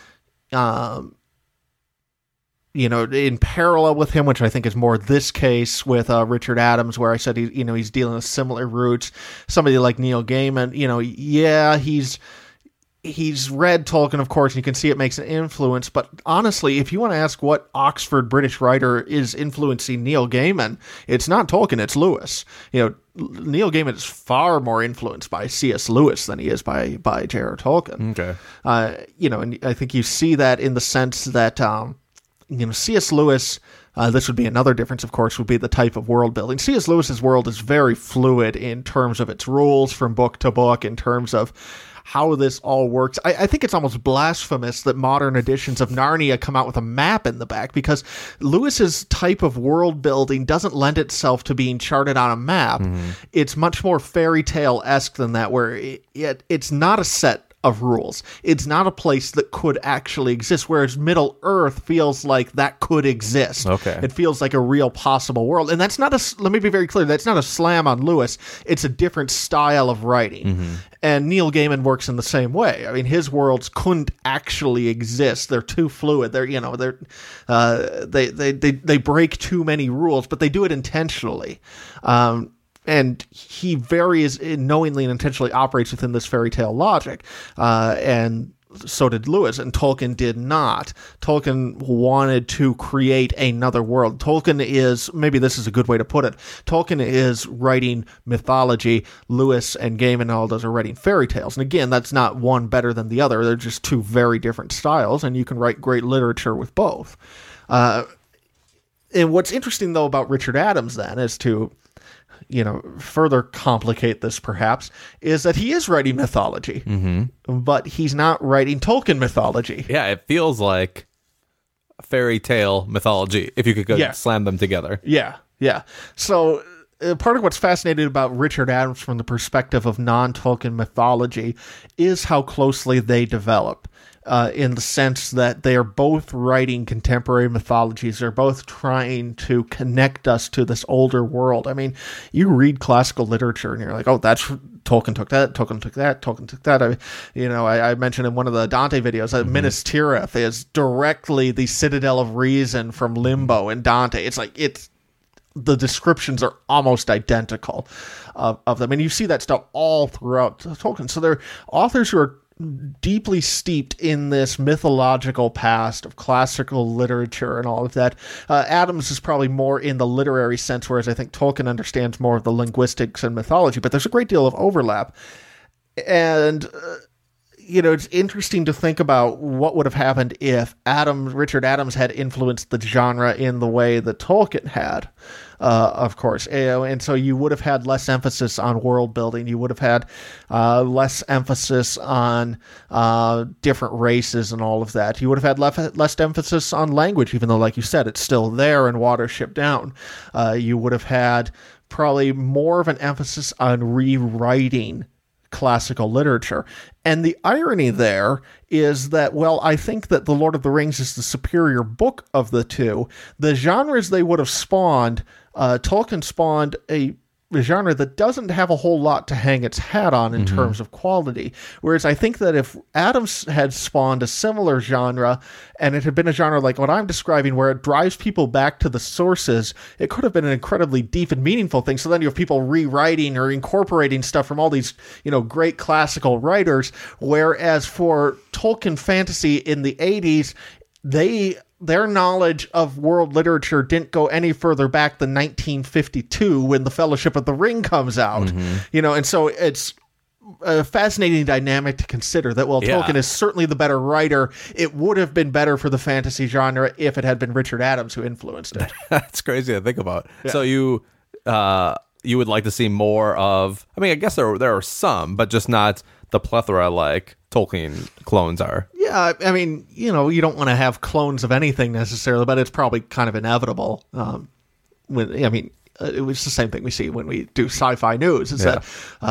in parallel with him, which I think is more this case with Richard Adams, where I said he's dealing with similar roots. Somebody like Neil Gaiman, he's read Tolkien, of course, and you can see it makes an influence. But honestly, if you want to ask what Oxford British writer is influencing Neil Gaiman, it's not Tolkien, it's Lewis. Neil Gaiman is far more influenced by C.S. Lewis than he is by J.R.R. Tolkien. Okay. And I think you see that in the sense that, C.S. Lewis, this would be another difference, of course, would be the type of world building. C.S. Lewis's world is very fluid in terms of its rules from book to book, in terms of how this all works. I think it's almost blasphemous that modern editions of Narnia come out with a map in the back, because Lewis's type of world building doesn't lend itself to being charted on a map. It's much more fairy tale-esque than that, where it's not a set of rules. It's not a place that could actually exist, whereas Middle Earth feels like that could exist. Okay. It feels like a real possible world. And that's not let me be very clear, that's not a slam on Lewis. It's a different style of writing. And Neil Gaiman works in the same way. I mean, his worlds couldn't actually exist. They're too fluid. They break too many rules, but they do it intentionally. And he knowingly and intentionally operates within this fairy tale logic. And so did Lewis, and Tolkien did not. Tolkien wanted to create another world. Tolkien is, maybe this is a good way to put it, Tolkien is writing mythology. Lewis and Gaiman and all those are writing fairy tales. And again, that's not one better than the other. They're just two very different styles, and you can write great literature with both. And what's interesting, though, about Richard Adams, then, is to further complicate this, perhaps, is that he is writing mythology, but he's not writing Tolkien mythology. Yeah, it feels like fairy tale mythology, if you could slam them together. Yeah. So part of what's fascinating about Richard Adams from the perspective of non-Tolkien mythology is how closely they develop. In the sense that they are both writing contemporary mythologies. They're both trying to connect us to this older world. I mean, you read classical literature and you're like, oh, that's Tolkien took that, Tolkien took that, Tolkien took that. I mentioned in one of the Dante videos that Minas Tirith is directly the citadel of reason from Limbo in Dante. The descriptions are almost identical of them. And you see that stuff all throughout Tolkien. So they're authors who are deeply steeped in this mythological past of classical literature and all of that. Adams is probably more in the literary sense, whereas I think Tolkien understands more of the linguistics and mythology, but there's a great deal of overlap. And, it's interesting to think about what would have happened if Richard Adams had influenced the genre in the way that Tolkien had. of course. And so you would have had less emphasis on world building. You would have had less emphasis on different races and all of that. You would have had less emphasis on language, even though, like you said, it's still there in Watership Down. You would have had probably more of an emphasis on rewriting classical literature. And the irony there is that, well, I think that The Lord of the Rings is the superior book of the two. The genres they would have spawned, Tolkien spawned a genre that doesn't have a whole lot to hang its hat on in terms of quality. Whereas I think that if Adams had spawned a similar genre, and it had been a genre like what I'm describing, where it drives people back to the sources, it could have been an incredibly deep and meaningful thing. So then you have people rewriting or incorporating stuff from all these, great classical writers. Whereas for Tolkien fantasy in the 80s, their knowledge of world literature didn't go any further back than 1952 when The Fellowship of the Ring comes out. And so it's a fascinating dynamic to consider that, Tolkien is certainly the better writer. It would have been better for the fantasy genre if it had been Richard Adams who influenced it. That's crazy to think about. Yeah. So you would like to see more of, I guess there are some, but just not the plethora like Tolkien clones are. Yeah, you don't want to have clones of anything necessarily, but it's probably kind of inevitable. It was the same thing we see when we do sci-fi news. Is that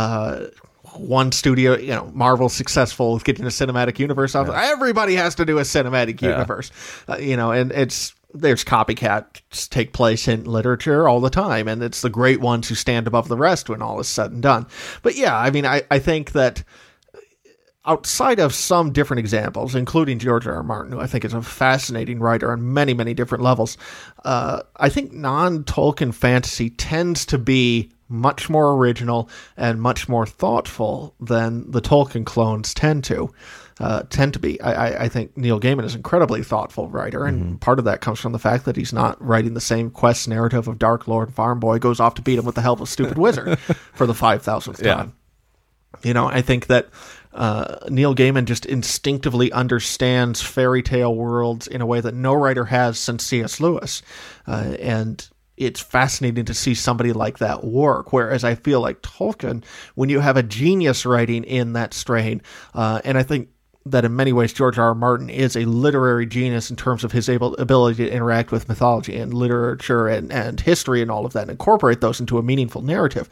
one studio, Marvel's successful with getting a cinematic universe out. Everybody has to do a cinematic universe, and there's copycats take place in literature all the time, and it's the great ones who stand above the rest when all is said and done. But yeah, I think that outside of some different examples, including George R. R. Martin, who I think is a fascinating writer on many, many different levels, I think non-Tolkien fantasy tends to be much more original and much more thoughtful than the Tolkien clones tend to be. I think Neil Gaiman is an incredibly thoughtful writer, and part of that comes from the fact that he's not writing the same quest narrative of Dark Lord Farm Boy goes off to beat him with the help of stupid wizard for the 5,000th time. I think that Neil Gaiman just instinctively understands fairy tale worlds in a way that no writer has since C.S. Lewis. And it's fascinating to see somebody like that work. Whereas I feel like Tolkien, when you have a genius writing in that strain, and I think that in many ways George R. R. Martin is a literary genius in terms of his ability to interact with mythology and literature and history and all of that, and incorporate those into a meaningful narrative.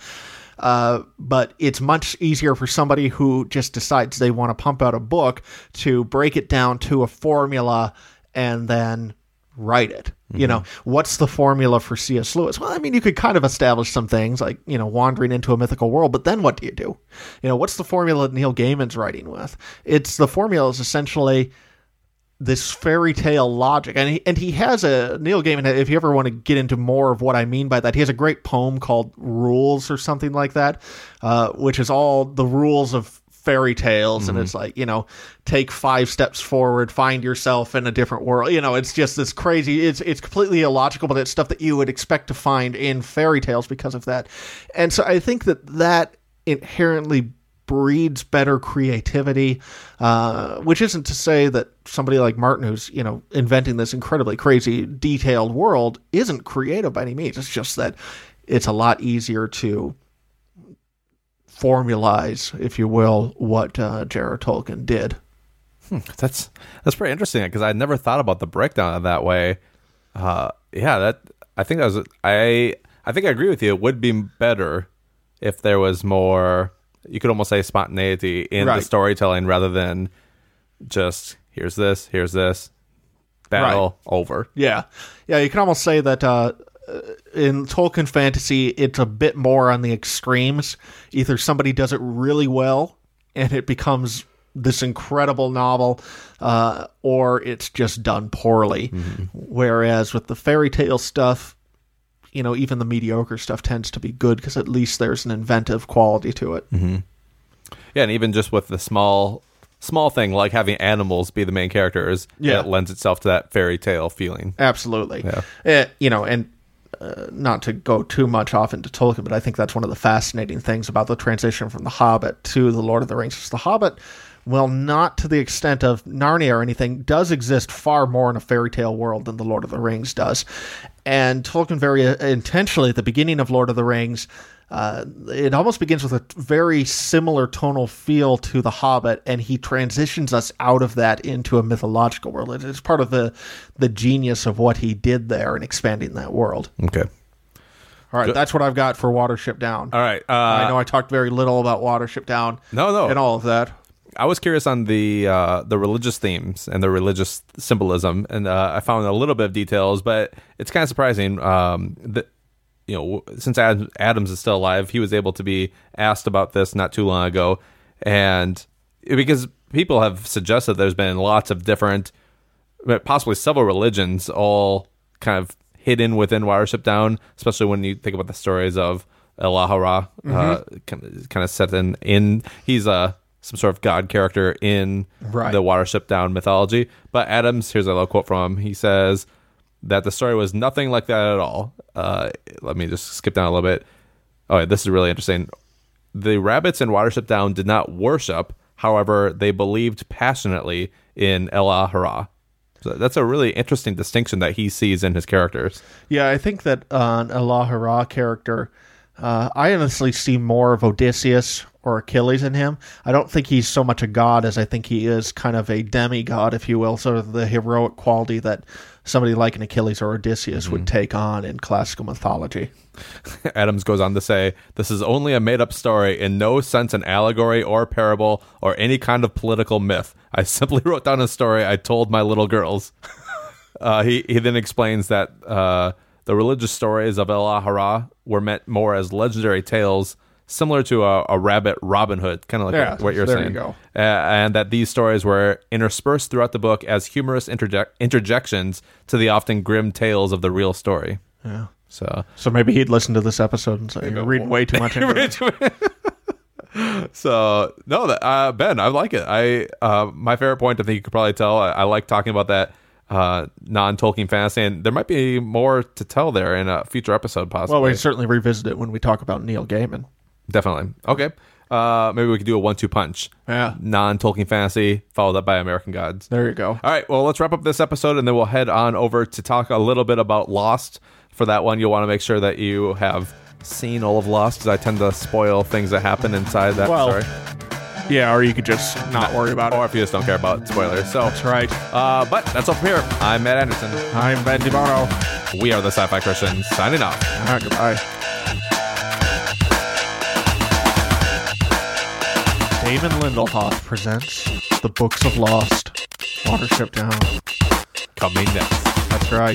But it's much easier for somebody who just decides they want to pump out a book to break it down to a formula and then write it. What's the formula for C.S. Lewis? Well, you could kind of establish some things like, wandering into a mythical world, but then what do you do? What's the formula that Neil Gaiman's writing with? The formula is essentially this fairy tale logic. And he has Neil Gaiman, if you ever want to get into more of what I mean by that, he has a great poem called Rules or something like that, which is all the rules of fairy tales. And it's like, take 5 steps forward, find yourself in a different world. It's just this crazy, it's completely illogical, but it's stuff that you would expect to find in fairy tales because of that. And so I think that inherently breeds better creativity, which isn't to say that somebody like Martin, who's, inventing this incredibly crazy, detailed world, isn't creative by any means. It's just that it's a lot easier to formalize, if you will, what J.R.R. Tolkien did. That's pretty interesting, because I never thought about the breakdown of that way. I think I agree with you. It would be better if there was more, you could almost say, spontaneity in the storytelling rather than just here's this, battle, over. Yeah, you can almost say that in Tolkien fantasy, it's a bit more on the extremes. Either somebody does it really well and it becomes this incredible novel, or it's just done poorly. Whereas with the fairy tale stuff, even the mediocre stuff tends to be good because at least there's an inventive quality to it. Yeah, and even just with the small thing like having animals be the main characters, it lends itself to that fairy tale feeling. Absolutely. Yeah. Not to go too much off into Tolkien, but I think that's one of the fascinating things about the transition from The Hobbit to The Lord of the Rings. The Hobbit well, not to the extent of Narnia or anything, does exist far more in a fairy tale world than The Lord of the Rings does. And Tolkien very intentionally, at the beginning of Lord of the Rings, it almost begins with a very similar tonal feel to The Hobbit, and he transitions us out of that into a mythological world. It's part of the genius of what he did there in expanding that world. Okay. All right, that's what I've got for Watership Down. All right. I know I talked very little about Watership Down. No. And all of that. I was curious on the religious themes and the religious symbolism, and I found a little bit of details, but it's kind of surprising that, you know, since Adams is still alive, he was able to be asked about this not too long ago, and because people have suggested there's been lots of different, possibly several religions, all kind of hidden within Watership Down, especially when you think about the stories of El-ahura, kind of set in he's some sort of god character in the Watership Down mythology. But Adams, here's a little quote from him. He says that the story was nothing like that at all. Let me just skip down a little bit. Oh, yeah, this is really interesting. The rabbits in Watership Down did not worship. However, they believed passionately in El-ahura. So that's a really interesting distinction that he sees in his characters. Yeah, I think that an El-ahura character, I honestly see more of Odysseus or Achilles in him. I don't think he's so much a god as I think he is kind of a demigod, if you will, sort of the heroic quality that somebody like an Achilles or Odysseus would take on in classical mythology. Adams goes on to say, "This is only a made-up story, in no sense an allegory or parable or any kind of political myth. I simply wrote down a story I told my little girls." He then explains that the religious stories of El-ahura were meant more as legendary tales, similar to a rabbit Robin Hood, kind of like what you're saying. You go. And that these stories were interspersed throughout the book as humorous interjections to the often grim tales of the real story. Yeah. So maybe he'd listen to this episode and say, "You're reading way too much into it." So no, Ben, I like it. My favorite point, I think you could probably tell, I like talking about that non-Tolkien fantasy, and there might be more to tell there in a future episode, possibly. Well, we can certainly revisit it when we talk about Neil Gaiman. Definitely. Okay. Maybe we could do a 1-2 punch. Yeah. Non-Tolkien fantasy, followed up by American Gods. There you go. All right. Well, let's wrap up this episode, and then we'll head on over to talk a little bit about Lost. For that one, you'll want to make sure that you have seen all of Lost, because I tend to spoil things that happen inside that story. Yeah, or you could just not worry about Or it. if you just don't care about spoilers. So That's right. But that's all from here. I'm Matt Anderson. I'm Ben DiBono. We are the Sci-Fi Christians, signing off. Goodbye. Damon Lindelhoff presents The Books of Lost. Watership Down. Coming next. That's right.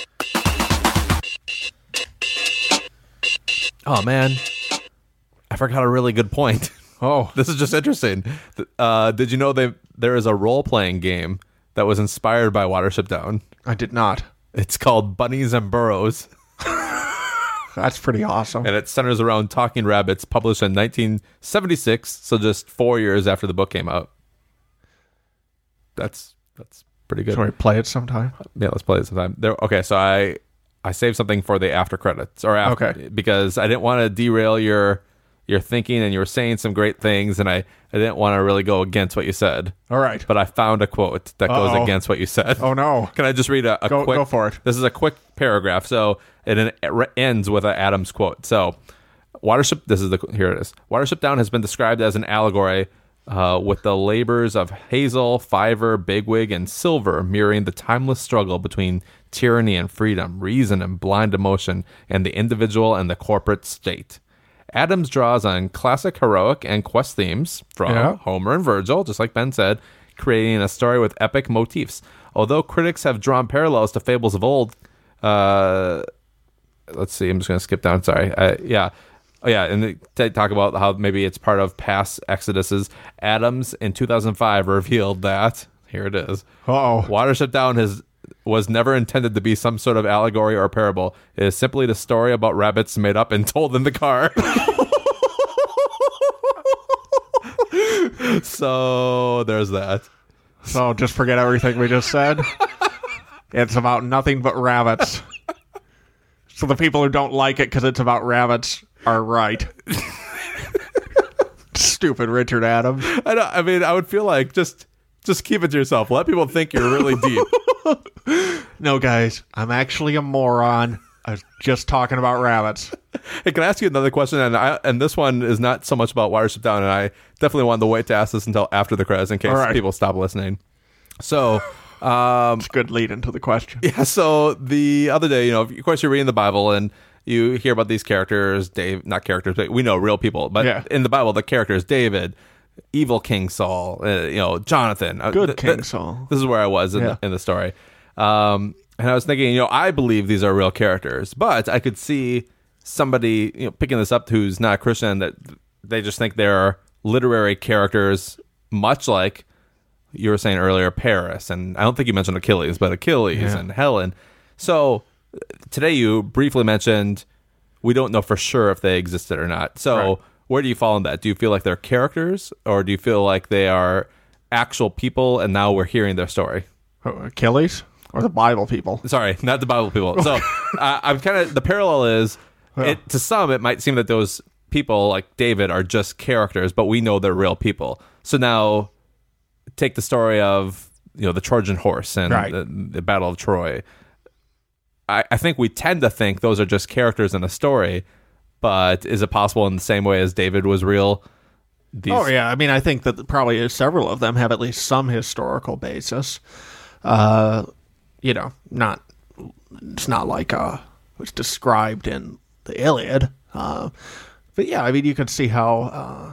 Oh, man. I forgot a really good point. Oh, This is just interesting. Did you know there is a role-playing game that was inspired by Watership Down? I did not. It's called Bunnies and Burrows, That's pretty awesome. and it centers around talking rabbits, published in 1976, so just 4 years after the book came out. That's pretty good. Shall we play it sometime? Yeah, let's play it sometime. Okay, so I saved something for the after credits, or after, because I didn't want to derail your thinking, and you were saying some great things, and I didn't want to really go against what you said. All right. But I found a quote that goes against what you said. Oh, no. Can I just read a quick... Go for it. This is a quick paragraph, so it ends with an Adams quote. So, here it is. Watership Down has been described as an allegory with the labors of Hazel, Fiver, Bigwig, and Silver mirroring the timeless struggle between tyranny and freedom, reason and blind emotion, and the individual and the corporate state. Adams draws on classic heroic and quest themes from Homer and Virgil, just like Ben said, creating a story with epic motifs. Although critics have drawn parallels to fables of old, let's see, I'm just going to skip down, sorry. And they talk about how maybe it's part of past exoduses. Adams, in 2005, revealed that, here it is, Watership Down was never intended to be some sort of allegory or parable. It is simply the story about rabbits made up and told in the car. So there's that. So just forget everything we just said. It's about nothing but rabbits. So the people who don't like it because it's about rabbits are right. Stupid Richard Adams. I mean, I would feel like just keep it to yourself. Let people think you're really deep. No, guys, I'm actually a moron. I was just talking about rabbits. Hey, can I ask you another question? And this one is not so much about Watership Down, and I definitely wanted to wait to ask this until after the credits in case people stop listening. So, it's a good lead into the question. Yeah, so the other day, of course, you're reading the Bible, and you hear about these characters, not characters, but we know real people. But in the Bible, the characters, David, evil King Saul, Jonathan. Good King Saul. This is where I was in the story. And I was thinking, I believe these are real characters, but I could see somebody, picking this up who's not a Christian, that they just think they're literary characters, much like you were saying earlier, Paris. And I don't think you mentioned Achilles, but Achilles and Helen. So today you briefly mentioned we don't know for sure if they existed or not. So where do you fall in that? Do you feel like they're characters, or do you feel like they are actual people and now we're hearing their story? Achilles? Or the Bible people. Sorry, not the Bible people. So I'm kind of, the parallel is, to some, it might seem that those people like David are just characters, but we know they're real people. So now take the story of, the Trojan horse and the Battle of Troy. I think we tend to think those are just characters in a story, but is it possible in the same way as David was real? I mean, I think that probably several of them have at least some historical basis. It's not like what's described in the Iliad. But yeah, I mean, you could see how.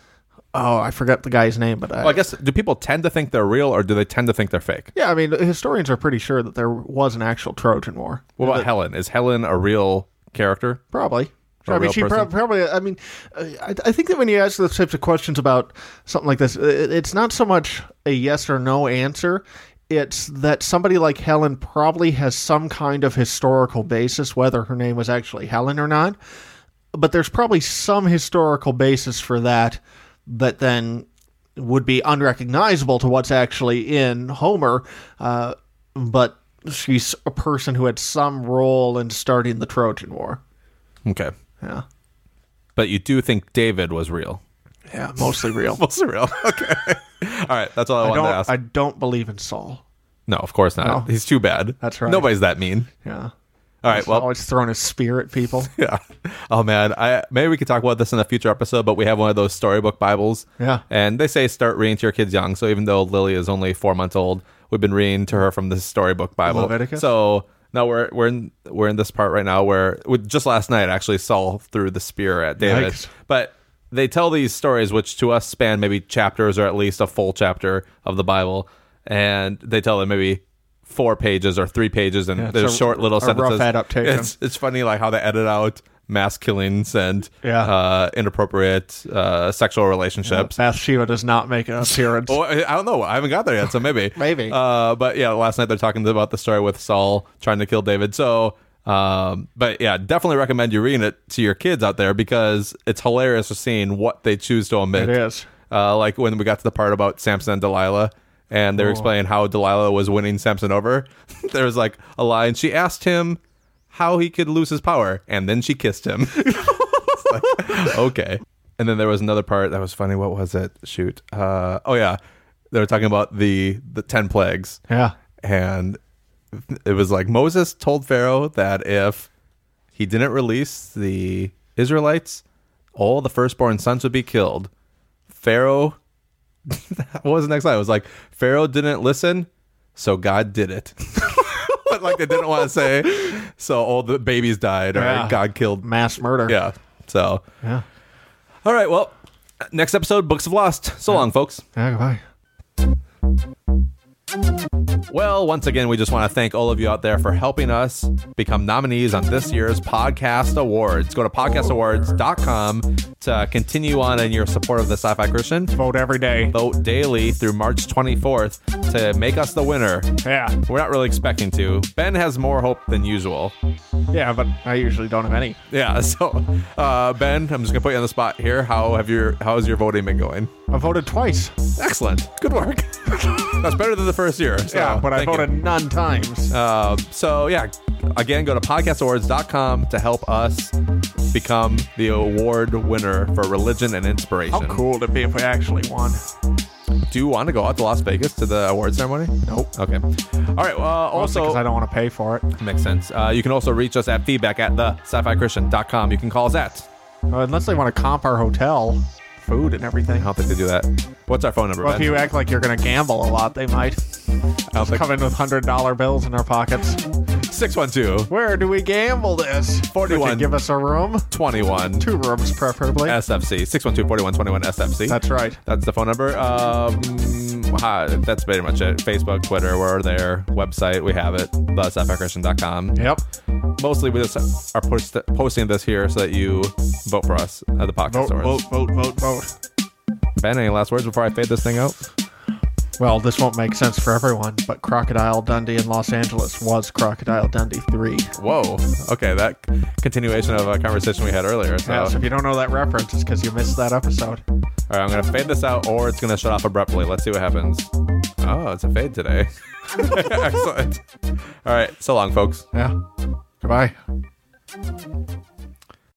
I forget the guy's name, but I guess, do people tend to think they're real, or do they tend to think they're fake? Yeah, I mean, historians are pretty sure that there was an actual Trojan War. What about Helen? Is Helen a real character? Probably. I mean, she probably. I mean, I think that when you ask those types of questions about something like this, it's not so much a yes or no answer. It's that somebody like Helen probably has some kind of historical basis, whether her name was actually Helen or not. But there's probably some historical basis for that then would be unrecognizable to what's actually in Homer. But she's a person who had some role in starting the Trojan War. Okay. Yeah. But you do think David was real? Yeah, mostly real. Mostly real. Okay. All right, that's all I wanted to ask. I don't believe in Saul. No, of course not. No. He's too bad. That's right. Nobody's that mean. Yeah. All right, well, always throwing his spear at people. Yeah. Oh man, maybe we could talk about this in a future episode, but we have one of those storybook Bibles. Yeah. And they say start reading to your kids young. So even though Lily is only 4 months old, we've been reading to her from the storybook Bible. Leviticus? So now we're in this part right now where just last night actually Saul threw the spear at David. Yikes. But they tell these stories which to us span maybe chapters or at least a full chapter of the Bible, and they tell them maybe 4 pages or 3 pages, and there's short little sentences. Rough adaptation. It's funny like how they edit out mass killings and inappropriate sexual relationships. Bathsheba does not make an appearance. Well, I don't know. I haven't got there yet, so maybe. Maybe. But yeah, last night they're talking about the story with Saul trying to kill David. So, but yeah, definitely recommend you reading it to your kids out there because it's hilarious seeing what they choose to omit. It is. Like when we got to the part about Samson and Delilah. And they're explaining how Delilah was winning Samson over. There was like a line. She asked him how he could lose his power, and then she kissed him. Like, okay. And then there was another part that was funny. What was it? Shoot. Oh yeah, they were talking about the 10 plagues. Yeah. And it was like Moses told Pharaoh that if he didn't release the Israelites, all the firstborn sons would be killed. Pharaoh. What was the next line? It was like, Pharaoh didn't listen, so God did it. But like they didn't want to say, so all the babies died or God killed. Mass murder. Yeah. So. Yeah. All right. Well, next episode, Books of Lost. So long, folks. Yeah, goodbye. Well, once again, we just want to thank all of you out there for helping us become nominees on this year's Podcast Awards. Go to podcastawards.com to continue on in your support of the Sci-Fi Christian. Vote every day. Vote daily through March 24th to make us the winner. Yeah. We're not really expecting to. Ben has more hope than usual. Yeah, but I usually don't have any. Yeah, so Ben, I'm just going to put you on the spot here. How's your voting been going? I voted twice. Excellent. Good work. That's better than the first year. So, yeah, but I voted none times. So, yeah, again, go to podcastawards.com to help us become the award winner for religion and inspiration. How cool would it be if we actually won? Do you want to go out to Las Vegas to the award ceremony? Nope. Okay. All right. Also, because I don't want to pay for it. makes sense. You can also reach us at feedback@thescifichristian.com. You can call us at. Unless they want to comp our hotel, food and everything. I don't think they do that. What's our phone number, Well, if Ben? you act like you're going to gamble a lot, they might. I don't think Come in with $100 bills in our pockets. 612 Where do we gamble this? 41. Would you give us a room? 21 2 rooms, preferably. SFC. 612-4121 SFC. That's right. That's the phone number. That's pretty much it. Facebook, Twitter, we're there. Website, we have it. thescifichristian.com. Yep. Mostly we just are posting this here so that you vote for us at the podcast Vote, stores. vote. Ben, any last words before I fade this thing out? Well, this won't make sense for everyone, but Crocodile Dundee in Los Angeles was Crocodile Dundee 3. Whoa. Okay, that continuation of a conversation we had earlier. So, Yeah, so if you don't know that reference, it's because you missed that episode. all right, I'm going to fade this out or it's going to shut off abruptly. Let's see what happens. Oh, it's a fade today. Excellent. All right, so long, folks. Yeah. Goodbye.